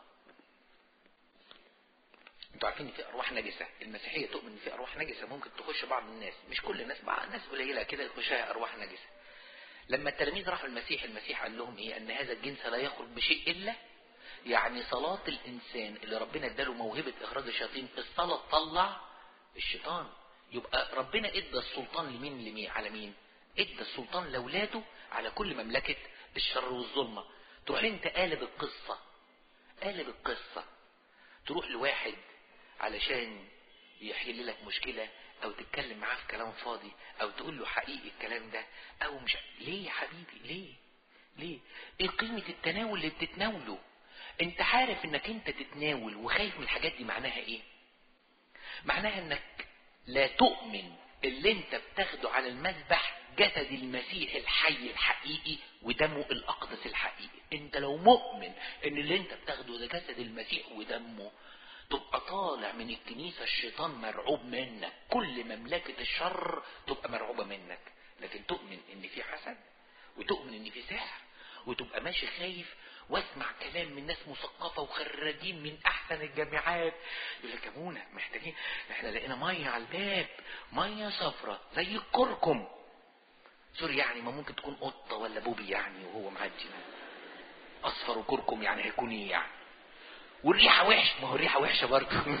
انتوا عارفين ان في ارواح نجسة، المسيحية تؤمن ان في ارواح نجسة ممكن تخش بعض الناس، مش كل الناس، بعض ناس قليلة كده يخشها ارواح نجسة. لما التلاميذ راحوا المسيح قال لهم ايه؟ ان هذا الجنس لا يخرج بشيء الا، يعني صلاة الانسان اللي ربنا اداله موهبة اخراج الشياطين، الصلاة تطلع الشيطان. يبقى ربنا ادى السلطان لمين؟ على مين؟ ادى السلطان لاولاده على كل مملكة الشر والظلمة. تروح انت قالب القصة، تروح لواحد علشان يحل لك مشكلة، او تتكلم معاه في كلام فاضي، او تقول له حقيقي الكلام ده، او مش ليه يا حبيبي؟ ليه؟ ايه قيمة التناول اللي بتتناوله؟ انت عارف انك انت تتناول وخايف من الحاجات دي، معناها ايه؟ معناها انك لا تؤمن اللي انت بتاخده على المذبح جسد المسيح الحي الحقيقي ودمه الاقدس الحقيقي. انت لو مؤمن ان اللي انت بتاخده ده جسد المسيح ودمه، تبقى طالع من الكنيسة الشيطان مرعوب منك، كل مملكة الشر تبقى مرعوبة منك. لكن تؤمن ان في حسد، وتؤمن ان في سحر، وتبقى ماشي خايف، واسمع كلام من ناس مثقفة وخريجين من احسن الجامعات يقول لك: يا ابونا محتاجين، احنا لقينا مية على الباب، مية صفرة زي الكركم. سوري يعني، ما ممكن تكون قطة ولا بوبي يعني وهو معدي، اصفر وكركم يعني هيكون ايه يعني؟ والريحة وحشة، ما هو الريحة وحشة برضه.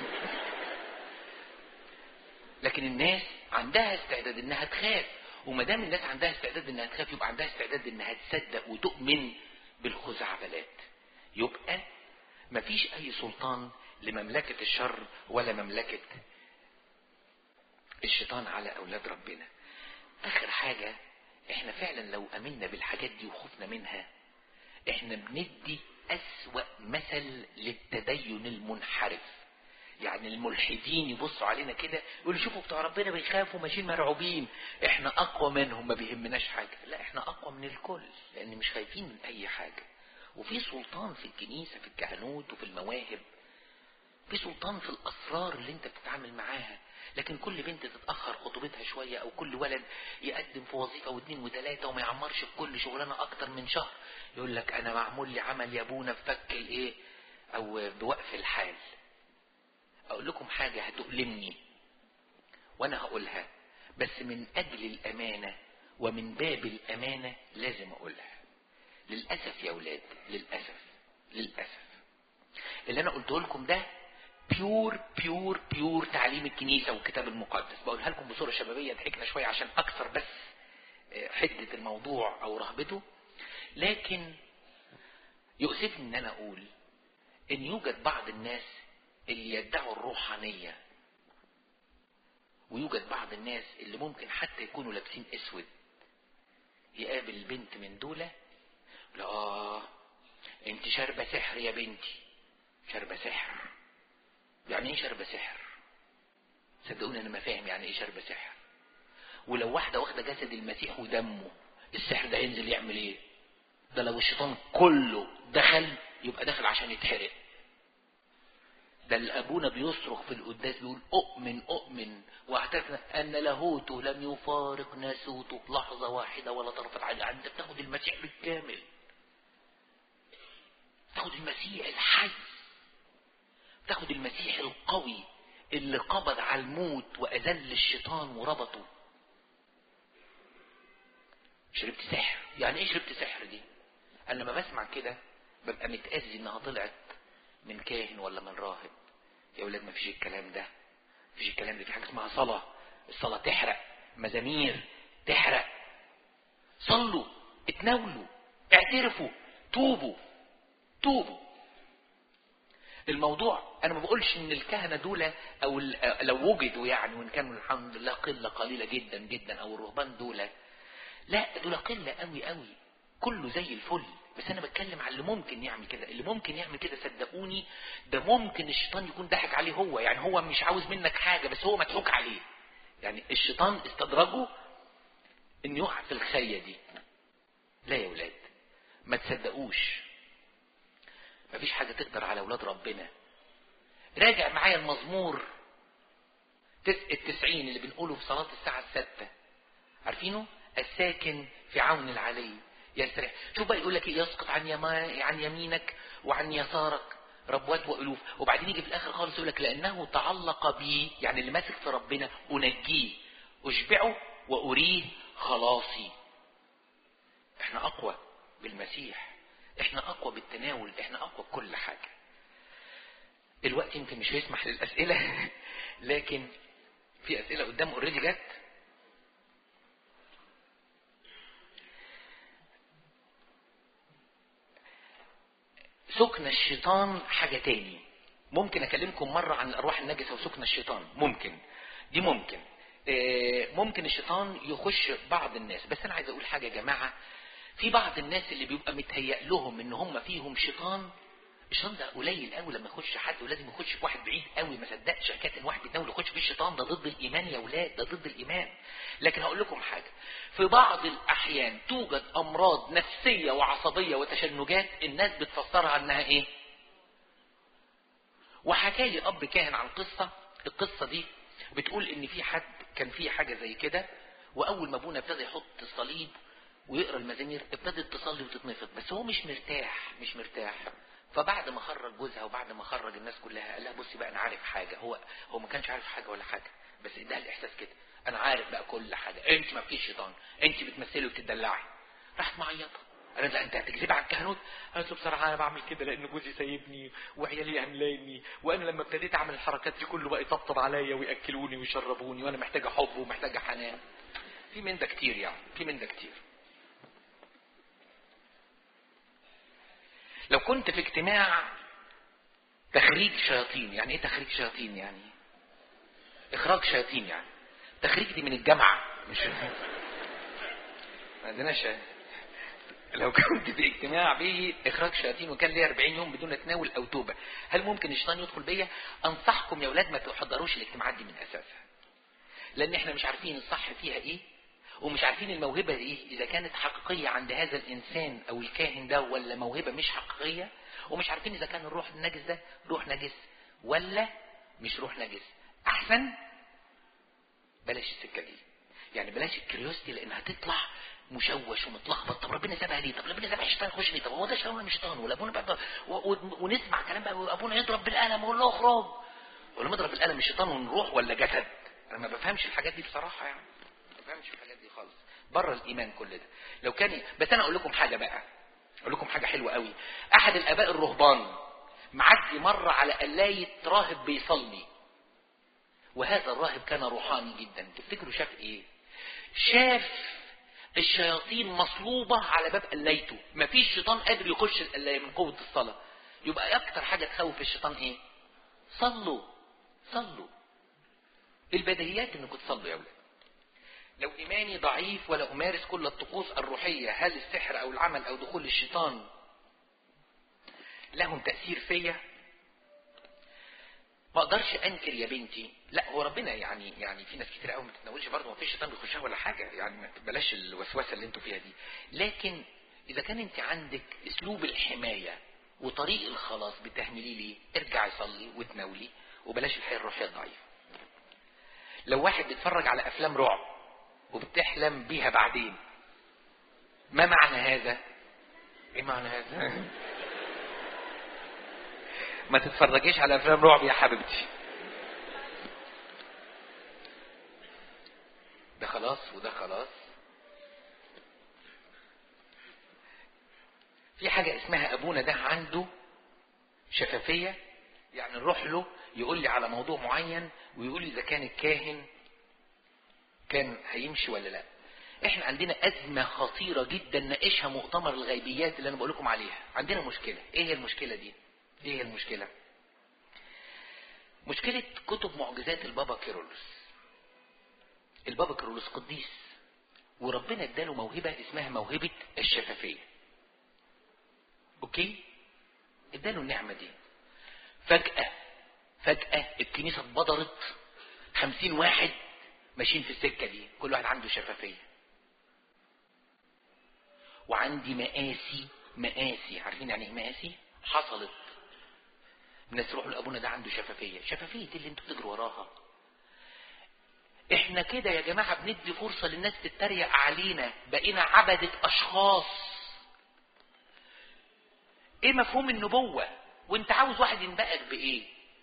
لكن الناس عندها استعداد انها تخاف، وما دام الناس عندها استعداد انها تخاف، يبقى عندها استعداد انها تصدق وتؤمن بالخزعبلات. يبقى مفيش اي سلطان لمملكة الشر ولا مملكة الشيطان على اولاد ربنا. اخر حاجة، احنا فعلا لو امنا بالحاجات دي وخفنا منها، احنا بندي اسوأ مثل للتدين المنحرف. يعني الملحدين يبصوا علينا كده يقولوا: شوفوا بتوع ربنا بيخافوا ماشيين مرعوبين، احنا اقوى منهم ما بيهمناش حاجة. لا، احنا اقوى من الكل، لان مش خايفين من اي حاجة. وفي سلطان في الكنيسة، في الكهنوت وفي المواهب، في سلطان في الاسرار اللي انت بتتعامل معاها. لكن كل بنت تتأخر خطوبتها شوية، او كل ولد يقدم في وظيفة واثنين وثلاثة وما يعمرش في كل شغلانة اكتر من شهر، يقول لك: انا معمول لي عمل يا ابونا بفك الايه او بوقف الحال. اقول لكم حاجة هتؤلمني وانا هقولها، بس من اجل الامانة ومن باب الامانة لازم اقولها. للأسف يا ولاد، للأسف اللي انا قلته لكم ده بيور تعليم الكنيسة والكتاب المقدس. بقولها لكم بصورة شبابية، ضحكنا شوية عشان اكثر بس حدة الموضوع او رهبته. لكن يؤسفني ان انا اقول ان يوجد بعض الناس اللي يدعوا الروحانية، ويوجد بعض الناس اللي ممكن حتى يكونوا لابسين اسود، يقابل البنت من دولة: لا انت شاربة سحر يا بنتي. شاربة سحر؟ يعني ايه شاربة سحر؟ صدقوني انا ما فاهم يعني ايه شاربة سحر. ولو واحدة واخدة جسد المسيح ودمه، السحر ده ينزل يعمل ايه؟ ده لو الشيطان كله دخل يبقى دخل عشان يتحرق. ده الابونا بيصرخ في القداس بيقول: اؤمن واعترف ان لاهوته لم يفارق ناسوته لحظة واحدة ولا طرفة عين. انت بتاخد المسيح بالكامل، تاخد المسيح الحي، تاخد المسيح القوي اللي قبض على الموت واذل الشيطان وربطه. شربت سحر؟ يعني ايه شربت سحر دي؟ انا لما بسمع كده ببقى متأذي انها طلعت من كاهن ولا من راهب. يا ولاد ما فيش الكلام ده، مفيش الكلام ده. في حاجة اسمها صلاة، الصلاة تحرق، مزامير تحرق. صلوا، اتناولوا، اعترفوا، توبوا. الموضوع انا ما بقولش ان الكهنة دول او لو وجدوا يعني، وان كانوا الحمد لله قلة قليلة جدا جدا، او الرهبان دول، لا دول قلة قوي، كله زي الفل. بس انا بتكلم على اللي ممكن يعمل كده. اللي ممكن يعمل كده صدقوني ده ممكن الشيطان يكون ضحك عليه هو، يعني هو مش عاوز منك حاجة بس هو مضحوك عليه. يعني الشيطان استدرجه ان يقع في الخية دي. لا يا ولاد، ما تصدقوش، مفيش حاجة تقدر على ولاد ربنا. راجع معايا المزمور التسعين اللي بنقوله في صلاة الساعة 6 عارفينه؟ الساكن في عون العلي يستريح. شوف بقى يقول لك يسقط عن يمينك وعن يسارك ربوات وألوف، وبعدين يجي في الآخر خالص يقول لك لأنه تعلق بي، يعني اللي ماسك في ربنا أنجيه أشبعه وأريه خلاصي. احنا أقوى بالمسيح، احنا أقوى بالتناول، احنا أقوى بكل حاجة. الوقت يمكن مش هيسمح للأسئلة لكن في أسئلة قدام اوريدي جت. سكن الشيطان حاجة تاني. ممكن أكلمكم مرة عن الأرواح النجسة وسكن الشيطان، ممكن الشيطان يخش بعض الناس. بس أنا عايز أقول حاجة يا جماعة، في بعض الناس اللي بيبقى متهيأ لهم إن هم فيهم شيطان. الشيطان ده قليل قوي لما يخش حد، ولازم يخش في واحد بعيد قوي. ما صدقش حكايه ان واحد بيتناول يخش فيه الشيطان، ده ضد الايمان يا ولاد، ده ضد الايمان. لكن هقول لكم حاجه، في بعض الاحيان توجد امراض نفسيه وعصبيه وتشنجات الناس بتفسرها انها ايه. وحكى لي اب كاهن عن القصه دي بتقول ان في حد كان فيه حاجه زي كده، واول ما ابونا ابتدى يحط الصليب ويقرا المزامير ابتدت تصلي وتتنفض، بس هو مش مرتاح. فبعد ما خرج جوزها وبعد ما خرج الناس كلها قال لها بصي بقى انا عارف حاجه. هو ما كانش عارف حاجه ولا حاجه، بس اداها الاحساس كده، انا عارف بقى كل حاجه، انت ما فيش شيطان، انت بتمثلي وبتدلعي. راحت معيطه، قالت لا انت هتكذبي على الكهنوت. قالت له بصراحه انا بعمل كده لان جوزي سايبني وعيالي املاني، وانا لما ابتديت اعمل الحركات دي كله بقى يطبطب عليا وياكلوني ويشربوني، وانا محتاجه حب ومحتاجه حنان. في من ده كتير يعني، في من ده كتير. لو كنت في اجتماع تخريج شياطين، يعني ايه تخريج شياطين؟ يعني اخراج شياطين، يعني تخريج دي من الجامعة مش ما عندناش. لو كنت في اجتماع به اخراج شياطين وكان لي 40 يوم بدون تناول او توبة، هل ممكن الشيطان يدخل بيا؟ انصحكم يا اولاد ما تحضروش الاجتماعات دي من اساسها، لان احنا مش عارفين الصح فيها ايه، ومش عارفين الموهبة ايه، اذا كانت حقيقية عند هذا الانسان او الكاهن ده ولا موهبة مش حقيقية، ومش عارفين اذا كان الروح النجس ده روح نجس ولا مش روح نجس. احسن بلاش السكة دي، يعني بلاش الكريوستي، لانها هتطلع مشوش ومتلخبط. طب ربنا سابها ليه؟ طب ربنا سابها الشيطان يخش ليه؟ طب هو ده شيطان ولا مش شيطان؟ ولا ابونا بقى ونسمع كلام بقى وابونا يضرب بالقلم ويقول له اخرج، ولا نضرب بالقلم الشيطان ونروح ولا جسد؟ انا ما بفهمش الحاجات دي بصراحة، يعني ما بفهمش الحاجات دي خالص، بره الايمان كل ده. لو كان بس انا اقول لكم حاجة بقى، اقول لكم حاجة حلوة قوي. احد الاباء الرهبان معدي مرة على قلاية راهب بيصلي، وهذا الراهب كان روحاني جدا. تفتكروا شاف ايه؟ شاف الشياطين مصلوبة على باب قلايته، مفيش شيطان قادر يخش القلاية من قوة الصلاة. يبقى اكتر حاجة تخوف الشيطان ايه؟ صلوا. البديهيات انكم تصلوا يا اولاد. لو ايماني ضعيف ولا امارس كل الطقوس الروحية، هل السحر او العمل او دخول الشيطان لهم تأثير فيا؟ ما اقدرش انكر يا بنتي، لا هو ربنا يعني في ناس كتير قوي ما تتناولش برضه، ما فيش شيطان بيخشها ولا حاجه، يعني بلاش الوسوسه اللي انتوا فيها دي. لكن اذا كان انت عندك اسلوب الحمايه وطريق الخلاص بتهملي ليه، ارجعي صلي وتناولي وبلاش الحياه الروحيه الضعيفه. لو واحد بيتفرج على افلام رعب وبتحلم بيها بعدين، ما معنى هذا؟ ايه معنى هذا؟ ما تتفرجيش على افلام رعب يا حبيبتي، ده خلاص وده خلاص. في حاجة اسمها ابونا ده عنده شفافية، يعني نروح له يقول لي على موضوع معين ويقول لي اذا كان الكاهن كان هيمشي ولا لا. احنا عندنا ازمة خطيرة جدا ناقشها مؤتمر الغيبيات اللي انا بقول لكم عليها. عندنا مشكلة. ايه هي المشكلة دي؟ ايه هي المشكلة؟ مشكلة كتب معجزات البابا كيرلس. البابا كيرلس قديس، وربنا اداله موهبة اسمها موهبة الشفافية. اوكي، اداله النعمة دي. فجأة الكنيسة اتبدرت، 50 واحد ماشيين في السكة دي، كل واحد عنده شفافية. وعندي مقاسي، عارفين يعني ايه مقاسي؟ حصلت الناس تروح لابونا ده عنده شفافية. شفافية اللي انتوا بتجروا وراها احنا كده يا جماعة بندي فرصة للناس تتريق علينا، بقينا عبدة اشخاص. ايه مفهوم النبوة؟ وانت عاوز واحد ينبئك بايه؟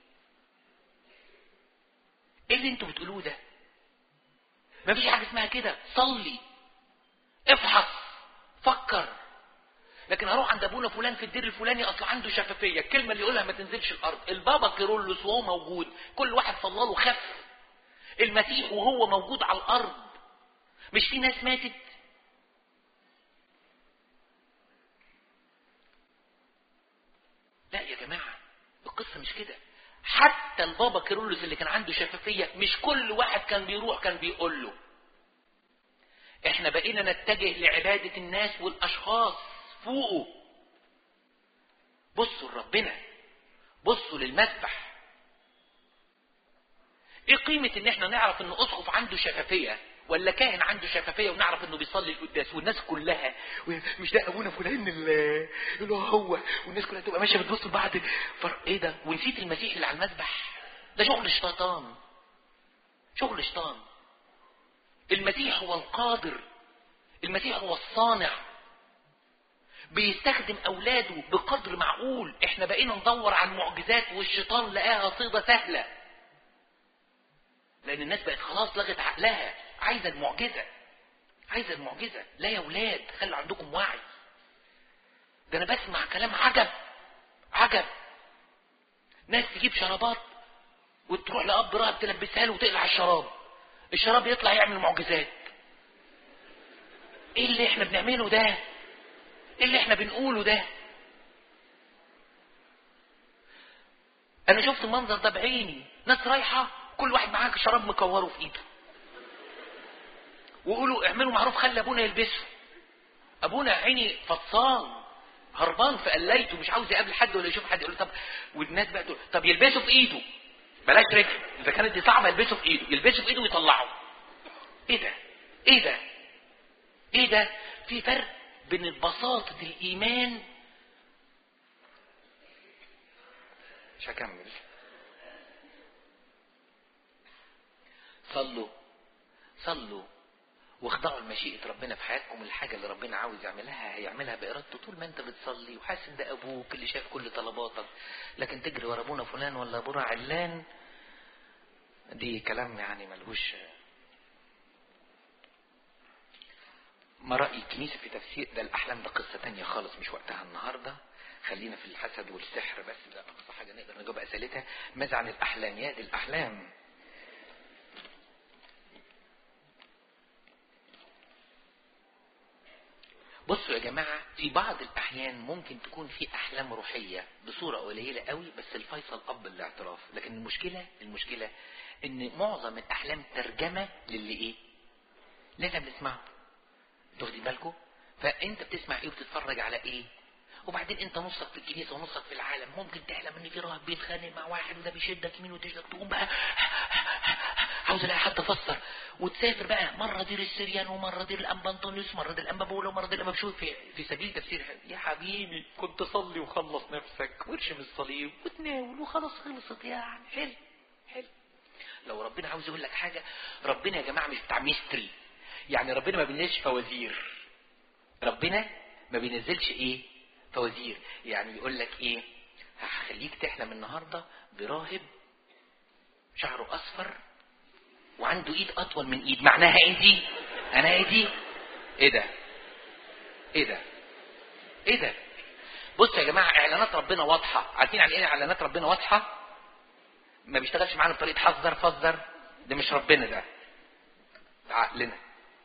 ايه اللي انتوا بتقولوه ده؟ مفيش حاجة اسمها كده. صلي، افحص، فكر. لكن هروح عند ابونا فلان في الدير الفلاني اصل عنده شفافية، الكلمة اللي يقولها ما تنزلش الارض. البابا كيرلس وهو موجود كل واحد صلى له خف. المسيح وهو موجود على الارض مش في ناس ماتت؟ لا يا جماعة، القصة مش كده. حتى البابا كيرلس اللي كان عنده شفافية مش كل واحد كان بيروح كان بيقول له. احنا بقينا نتجه لعبادة الناس والاشخاص. فوقوا، بصوا لربنا، بصوا للمذبح. ايه قيمة ان احنا نعرف ان اسقف عنده شفافية ولا كاهن عنده شفافية ونعرف انه بيصلي القداس والناس كلها مش ده ابونا فلان اللي هو، والناس كلها تبقى ماشية بتبص لبعض. ايه ده؟ ونسيت المسيح اللي على المذبح. ده شغل الشيطان، شغل الشيطان. المسيح هو القادر، المسيح هو الصانع، بيستخدم اولاده بقدر معقول. احنا بقينا ندور على المعجزات والشيطان لقاها صيدة سهلة، لان الناس بقت خلاص لغت عقلها، عايزة المعجزة، عايزة المعجزة. لا يا ولاد، خلوا عندكم وعي. ده انا بسمع كلام عجب عجب. ناس تجيب شرابات وتروح لأب راهب تلبسها له وتقلع الشراب يطلع يعمل معجزات. ايه اللي احنا بنعمله ده؟ ايه اللي احنا بنقوله ده؟ انا شفت المنظر ده بعيني. ناس رايحة كل واحد معاه شراب مكوره في ايده، ويقولوا اعملوا معروف خلي ابونا يلبسه. ابونا عيني فطسان هربان في قلايته، مش عاوز يقابل حد ولا يشوف حد. يقول له طب، والناس بقى تقول طب يلبسه في ايده، بلاش رجل، اذا كانت دي صعبه يلبسه في ايده، يلبسه في ايده ويطلعه. ايه ده؟ ايه ده؟ ايه ده؟ في فرق بين بساطه الايمان. مش هكمل. صلوا واخضعوا لمشيئة ربنا في حياتكم. الحاجة اللي ربنا عاوز يعملها هيعملها بإرادته طول ما انت بتصلي وحاسس ده ابوك اللي شاف كل طلباتك. لكن تجري ورا ابونا فلان ولا ابونا علان، دي كلام يعني ملهوش. ما رأي الكنيسة في تفسير ده الأحلام؟ ده قصة تانية خالص مش وقتها النهاردة. خلينا في الحسد والسحر بس، ده أقصى حاجة نقدر نجاوب أسئلتها. ماذا عن الأحلام؟ يا دي الأحلام. بصوا يا جماعة، في بعض الأحيان ممكن تكون في أحلام روحية بصورة قليلة قوي، بس الفيصل أب الاعتراف. لكن المشكلة إن معظم الأحلام ترجمة للي إيه؟ اللي احنا بنسمعه. تاخدي بالكم؟ فأنت بتسمع إيه وبتتفرج على إيه؟ وبعدين أنت نصك في الكنيسة ونصك في العالم. ممكن تحلم إن في راهب بيتخانق مع واحد وده بيشدك يمين وتشدك، تقوم بقى عاوز الاقي حد افسر، وتسافر بقى مره دير السريان ومره دير الانبا انطونيوس، مره دير الانبا بولا ومره دير الانبا بشوي في سبيل تفسير. يا حبيبي كنت صلي وخلص نفسك وارشم الصليب وتناول وخلاص خلصت. يعني حلو. لو ربنا عاوز يقول لك حاجه، ربنا يا جماعه مش بتاع ميستري. يعني ربنا ما بينزلش فوازير. ربنا ما بينزلش ايه؟ فوازير. يعني يقول لك ايه؟ هخليك تحلم النهارده براهب شعره اصفر وعنده ايد اطول من ايد. معناها ايه دي؟ انا ايه دي؟ ايه ده؟ بصوا يا جماعه، اعلانات ربنا واضحه. عارفين يعني ايه اعلانات ربنا واضحه؟ ما بيشتغلش معانا بطريقه حذر فذر. ده مش ربنا، ده عقلنا.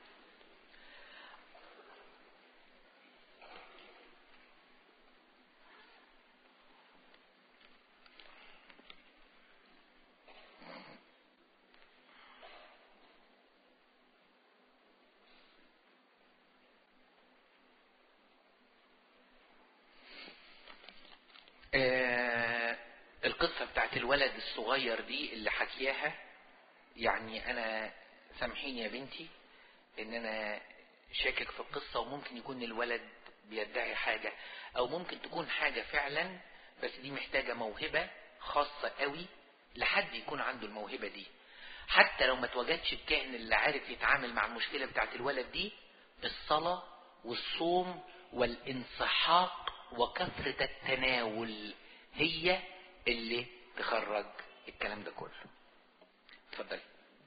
القصة بتاعت الولد الصغير دي اللي حكياها، يعني انا سامحيني يا بنتي ان انا شاكك في القصة، وممكن يكون الولد بيدعي حاجة او ممكن تكون حاجة فعلا، بس دي محتاجة موهبة خاصة قوي لحد يكون عنده الموهبة دي. حتى لو ما تواجدش الكاهن اللي عارف يتعامل مع المشكلة بتاعت الولد دي، الصلاة والصوم والانسحاق وكثرة التناول هي اللي تخرج الكلام ده كله. اتفضلي.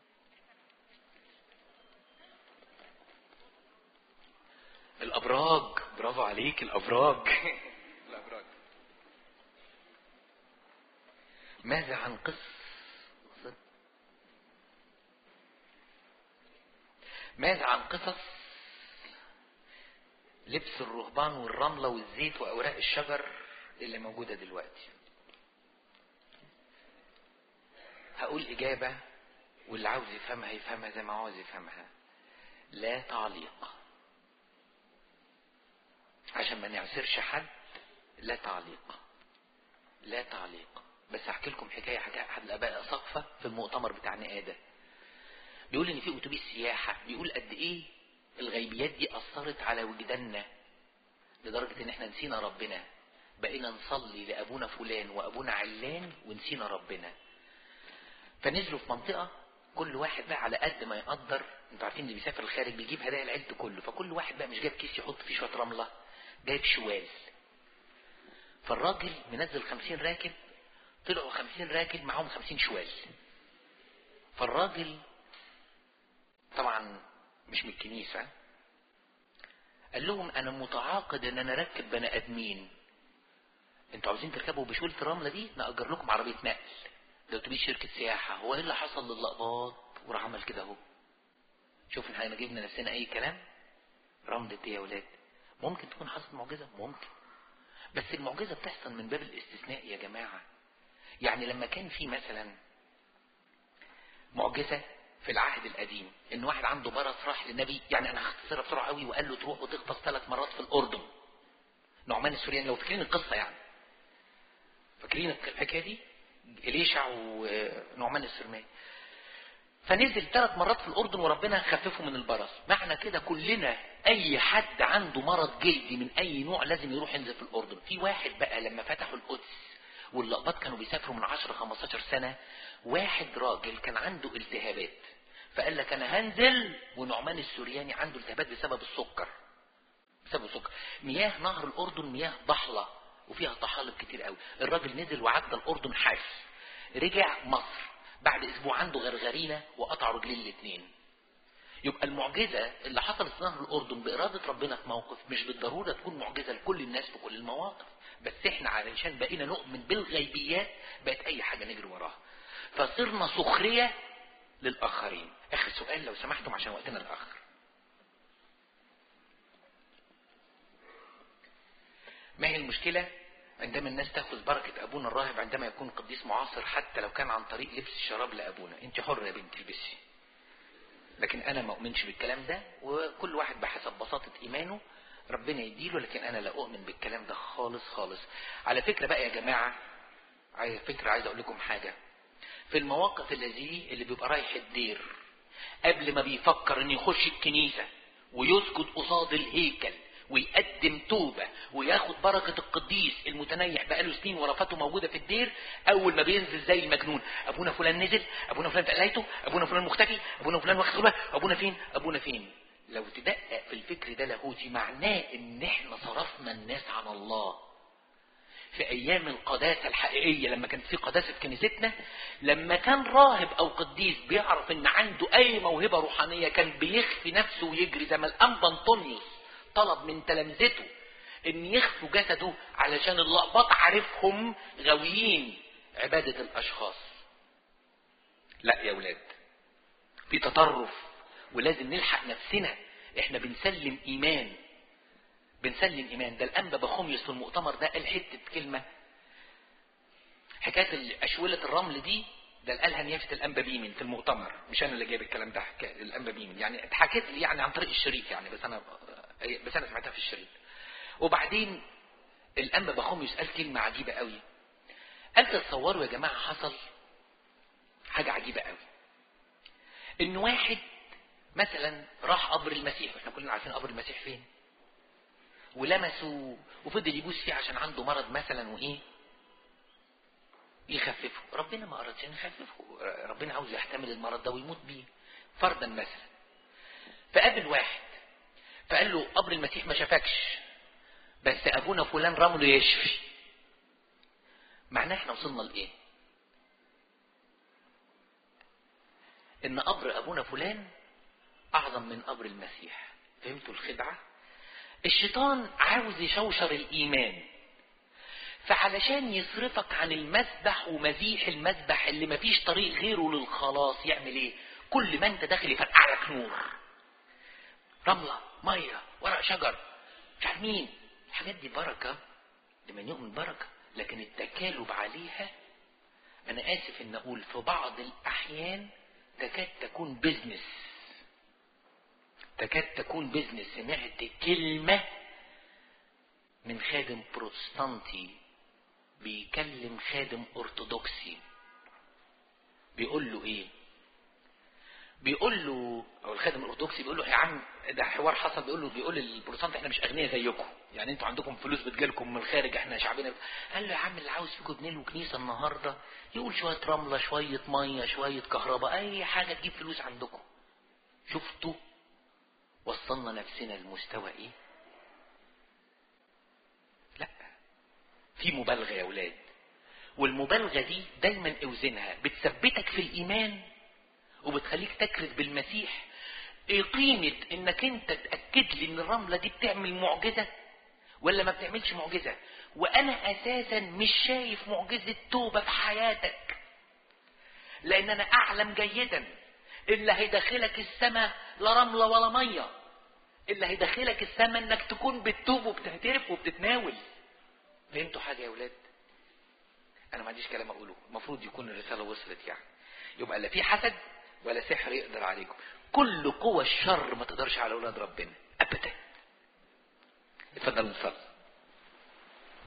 الأبراج، برافو عليك، الأبراج. الأبراج. ماذا عن قصص لبس الرهبان والرملة والزيت وأوراق الشجر اللي موجودة دلوقتي؟ هقول إجابة واللي عاوز يفهمها يفهمها زي ما عاوز يفهمها. لا تعليق، عشان ما نعسرش حد. لا تعليق، لا تعليق. بس هحكي لكم حكاية أحد الآباء سقفة في المؤتمر بتاع نقادة. بيقول إن في أتوبيس سياحة، بيقول قد إيه الغيبيات دي أثرت على وجداننا لدرجة إن إحنا نسينا ربنا. بقينا نصلي لأبونا فلان وأبونا علان ونسينا ربنا. فنزلوا في منطقة كل واحد بقى على قد ما يقدر. انتوا عارفين اللي بيسافر الخارج بيجيب هدايا لعيلته كله، فكل واحد بقى مش جايب كيس يحط فيه شوية رملة، جايب شوال. فالراجل منزل 50 راكب، طلعوا 50 راكب معهم 50 شوال. فالراجل طبعا مش من الكنيسة، قال لهم انا متعاقد ان انا اركب بني ادمين، انتوا عاوزين تركبوا بشولة الرملة دي نأجر لكم عربية نقل، ده اتوبيس شركة سياحة. هو ايه اللي حصل للقباط؟ وراح عمل كده اهو. شوف احنا جبنا نفسنا اي كلام. رملة ايه يا ولاد؟ ممكن تكون حصلت معجزة، ممكن، بس المعجزة بتحصل من باب الاستثناء يا جماعة. يعني لما كان في مثلا معجزة في العهد القديم ان واحد عنده برص راح للنبي، يعني انا هختصرها بسرعة قوي، وقال له تروح وتغطس 3 مرات في الاردن. نعمان السورياني، لو فاكرين القصة يعني، فاكرين الحكاية دي، إليشع ونعمان السرماني. فنزل 3 مرات في الأردن وربنا خففه من البرص. معنى كده كلنا أي حد عنده مرض جلدي من أي نوع لازم يروح ينزل في الأردن. في واحد بقى لما فتحوا القدس واللقباط كانوا بيسافروا من 10-15 سنة، واحد راجل كان عنده التهابات، فقال لك أنا هنزل. ونعمان السورياني عنده التهابات بسبب السكر. مياه نهر الأردن مياه ضحلة وفيها طحالب كتير قوي. الراجل نزل وعدى الأردن حاف، رجع مصر بعد أسبوع عنده غرغرينة وقطع رجلين الاثنين. يبقى المعجزة اللي حصلت في نهر الأردن بإرادة ربنا في موقف مش بالضرورة تكون معجزة لكل الناس في كل المواقف. بس احنا علشان بقينا نؤمن بالغيبيات بقت أي حاجة نجري وراها، فصرنا سخرية للآخرين. آخر سؤال لو سمحتم عشان وقتنا الآخر. ما هي المشكلة عندما الناس تأخذ بركة أبونا الراهب عندما يكون قديس معاصر، حتى لو كان عن طريق لبس الشراب لأبونا؟ انت حرة يا بنتي البسي، لكن أنا ما أؤمنش بالكلام ده، وكل واحد بحسب بساطة إيمانه ربنا يديله، لكن أنا لا أؤمن بالكلام ده خالص خالص. على فكرة بقى يا جماعة، عايز أقول لكم حاجة. في المواقف اللي بيبقى رايح الدير، قبل ما بيفكر إنه يخش الكنيسة ويسجد قصاد الهيكل ويقدم توبة وياخد بركة القديس المتنيح بقاله سنين ورفته موجودة في الدير، أول ما بينزل زي المجنون، أبونا فلان نزل، أبونا فلان تقليته، أبونا فلان مختفي، أبونا فلان واخد خلوة، أبونا فين. لو تدقق في الفكر ده لاهوتي، معناه إن إحنا صرفنا الناس عن الله. في أيام القداسة الحقيقية لما كانت في قداسة في كنيستنا، لما كان راهب أو قديس بيعرف إن عنده أي موهبة روحانية كان بيخفي نفسه ويجري، زي ما الأنبا أنطونيوس طلب من تلامذته ان يخفوا جسده علشان اللقباط عارفهم غاويين عبادة الاشخاص. لا يا ولاد، في تطرف ولازم نلحق نفسنا. احنا بنسلم ايمان. ده الانبا بخوميوس في المؤتمر ده قال حتة كلمة، حكاية اشولة الرمل دي، ده قالها نيافة الانبا بيمن في المؤتمر، مش انا اللي جايب الكلام ده، الانبا بيمن يعني اتحكت لي يعني عن طريق الشريط يعني، بس انا سمعتها في الشريط. وبعدين الانبا بخوميوس قال كلمة عجيبة قوي، قال تصوروا يا جماعة حصل حاجة عجيبة قوي، ان واحد مثلا راح قبر المسيح، واحنا كلنا عارفين قبر المسيح فين، ولمسه وفضل يبوس فيه عشان عنده مرض مثلا، وايه يخففه. ربنا ما أردش أن يخففه، ربنا عاوز يحتمل المرض ده ويموت بيه. فرضا مثلا فقابل واحد فقال له قبر المسيح ما شافكش، بس أبونا فلان رمله يشفي. معناه احنا وصلنا لإيه؟ إن قبر أبونا فلان أعظم من قبر المسيح. فهمتوا الخدعة؟ الشيطان عاوز يشوشر الإيمان، فعلشان يصرفك عن المسبح ومزيح المسبح اللي مفيش طريق غيره للخلاص يعمل ايه؟ كل ما انت داخل يفرقع لك نور، رملة، مية، ورق شجر، مش عارف مين. الحاجات دي بركة لمن يؤمن بركة، لكن التكالب عليها انا اسف ان اقول في بعض الاحيان تكاد تكون بيزنس. تكاد تكون بيزنس. سمعت كلمة من خادم بروتستانتي بيكلم خادم ارثوذكسي، بيقول له ايه؟ بيقول له، او الخادم الارثوذكسي بيقول له يا عم ده حوار حصل، بيقول للبروتستانت احنا مش اغنياء زيكم، يعني انتوا عندكم فلوس بتجيلكم من الخارج، احنا شعبنا. قال له يا عم اللي عاوز فيكم يبني له كنيسه النهارده يقول شويه رمله، شويه ميه، شويه كهرباء، اي حاجه تجيب فلوس عندكم. شفتوا وصلنا نفسنا لمستوى ايه؟ لا، في مبالغه يا اولاد، والمبالغه دي دايما اوزنها بتثبتك في الايمان وبتخليك تكرز بالمسيح. ايه قيمة انك انت تأكد لي ان الرملة دي بتعمل معجزة ولا ما بتعملش معجزة، وانا اساسا مش شايف معجزة توبة في حياتك، لان انا اعلم جيدا اللي هيدخلك السماء لا رملة ولا مية، اللي هيدخلك السماء انك تكون بتتوب وبتعترف وبتتناول. فهمتوا حاجة يا اولاد؟ انا ما عنديش كلام اقوله، المفروض يكون الرسالة وصلت يعني. يبقى لا في حسد ولا سحر يقدر عليكم، كل قوى الشر ما تقدرش على اولاد ربنا ابدا. اتفضلوا نصلي.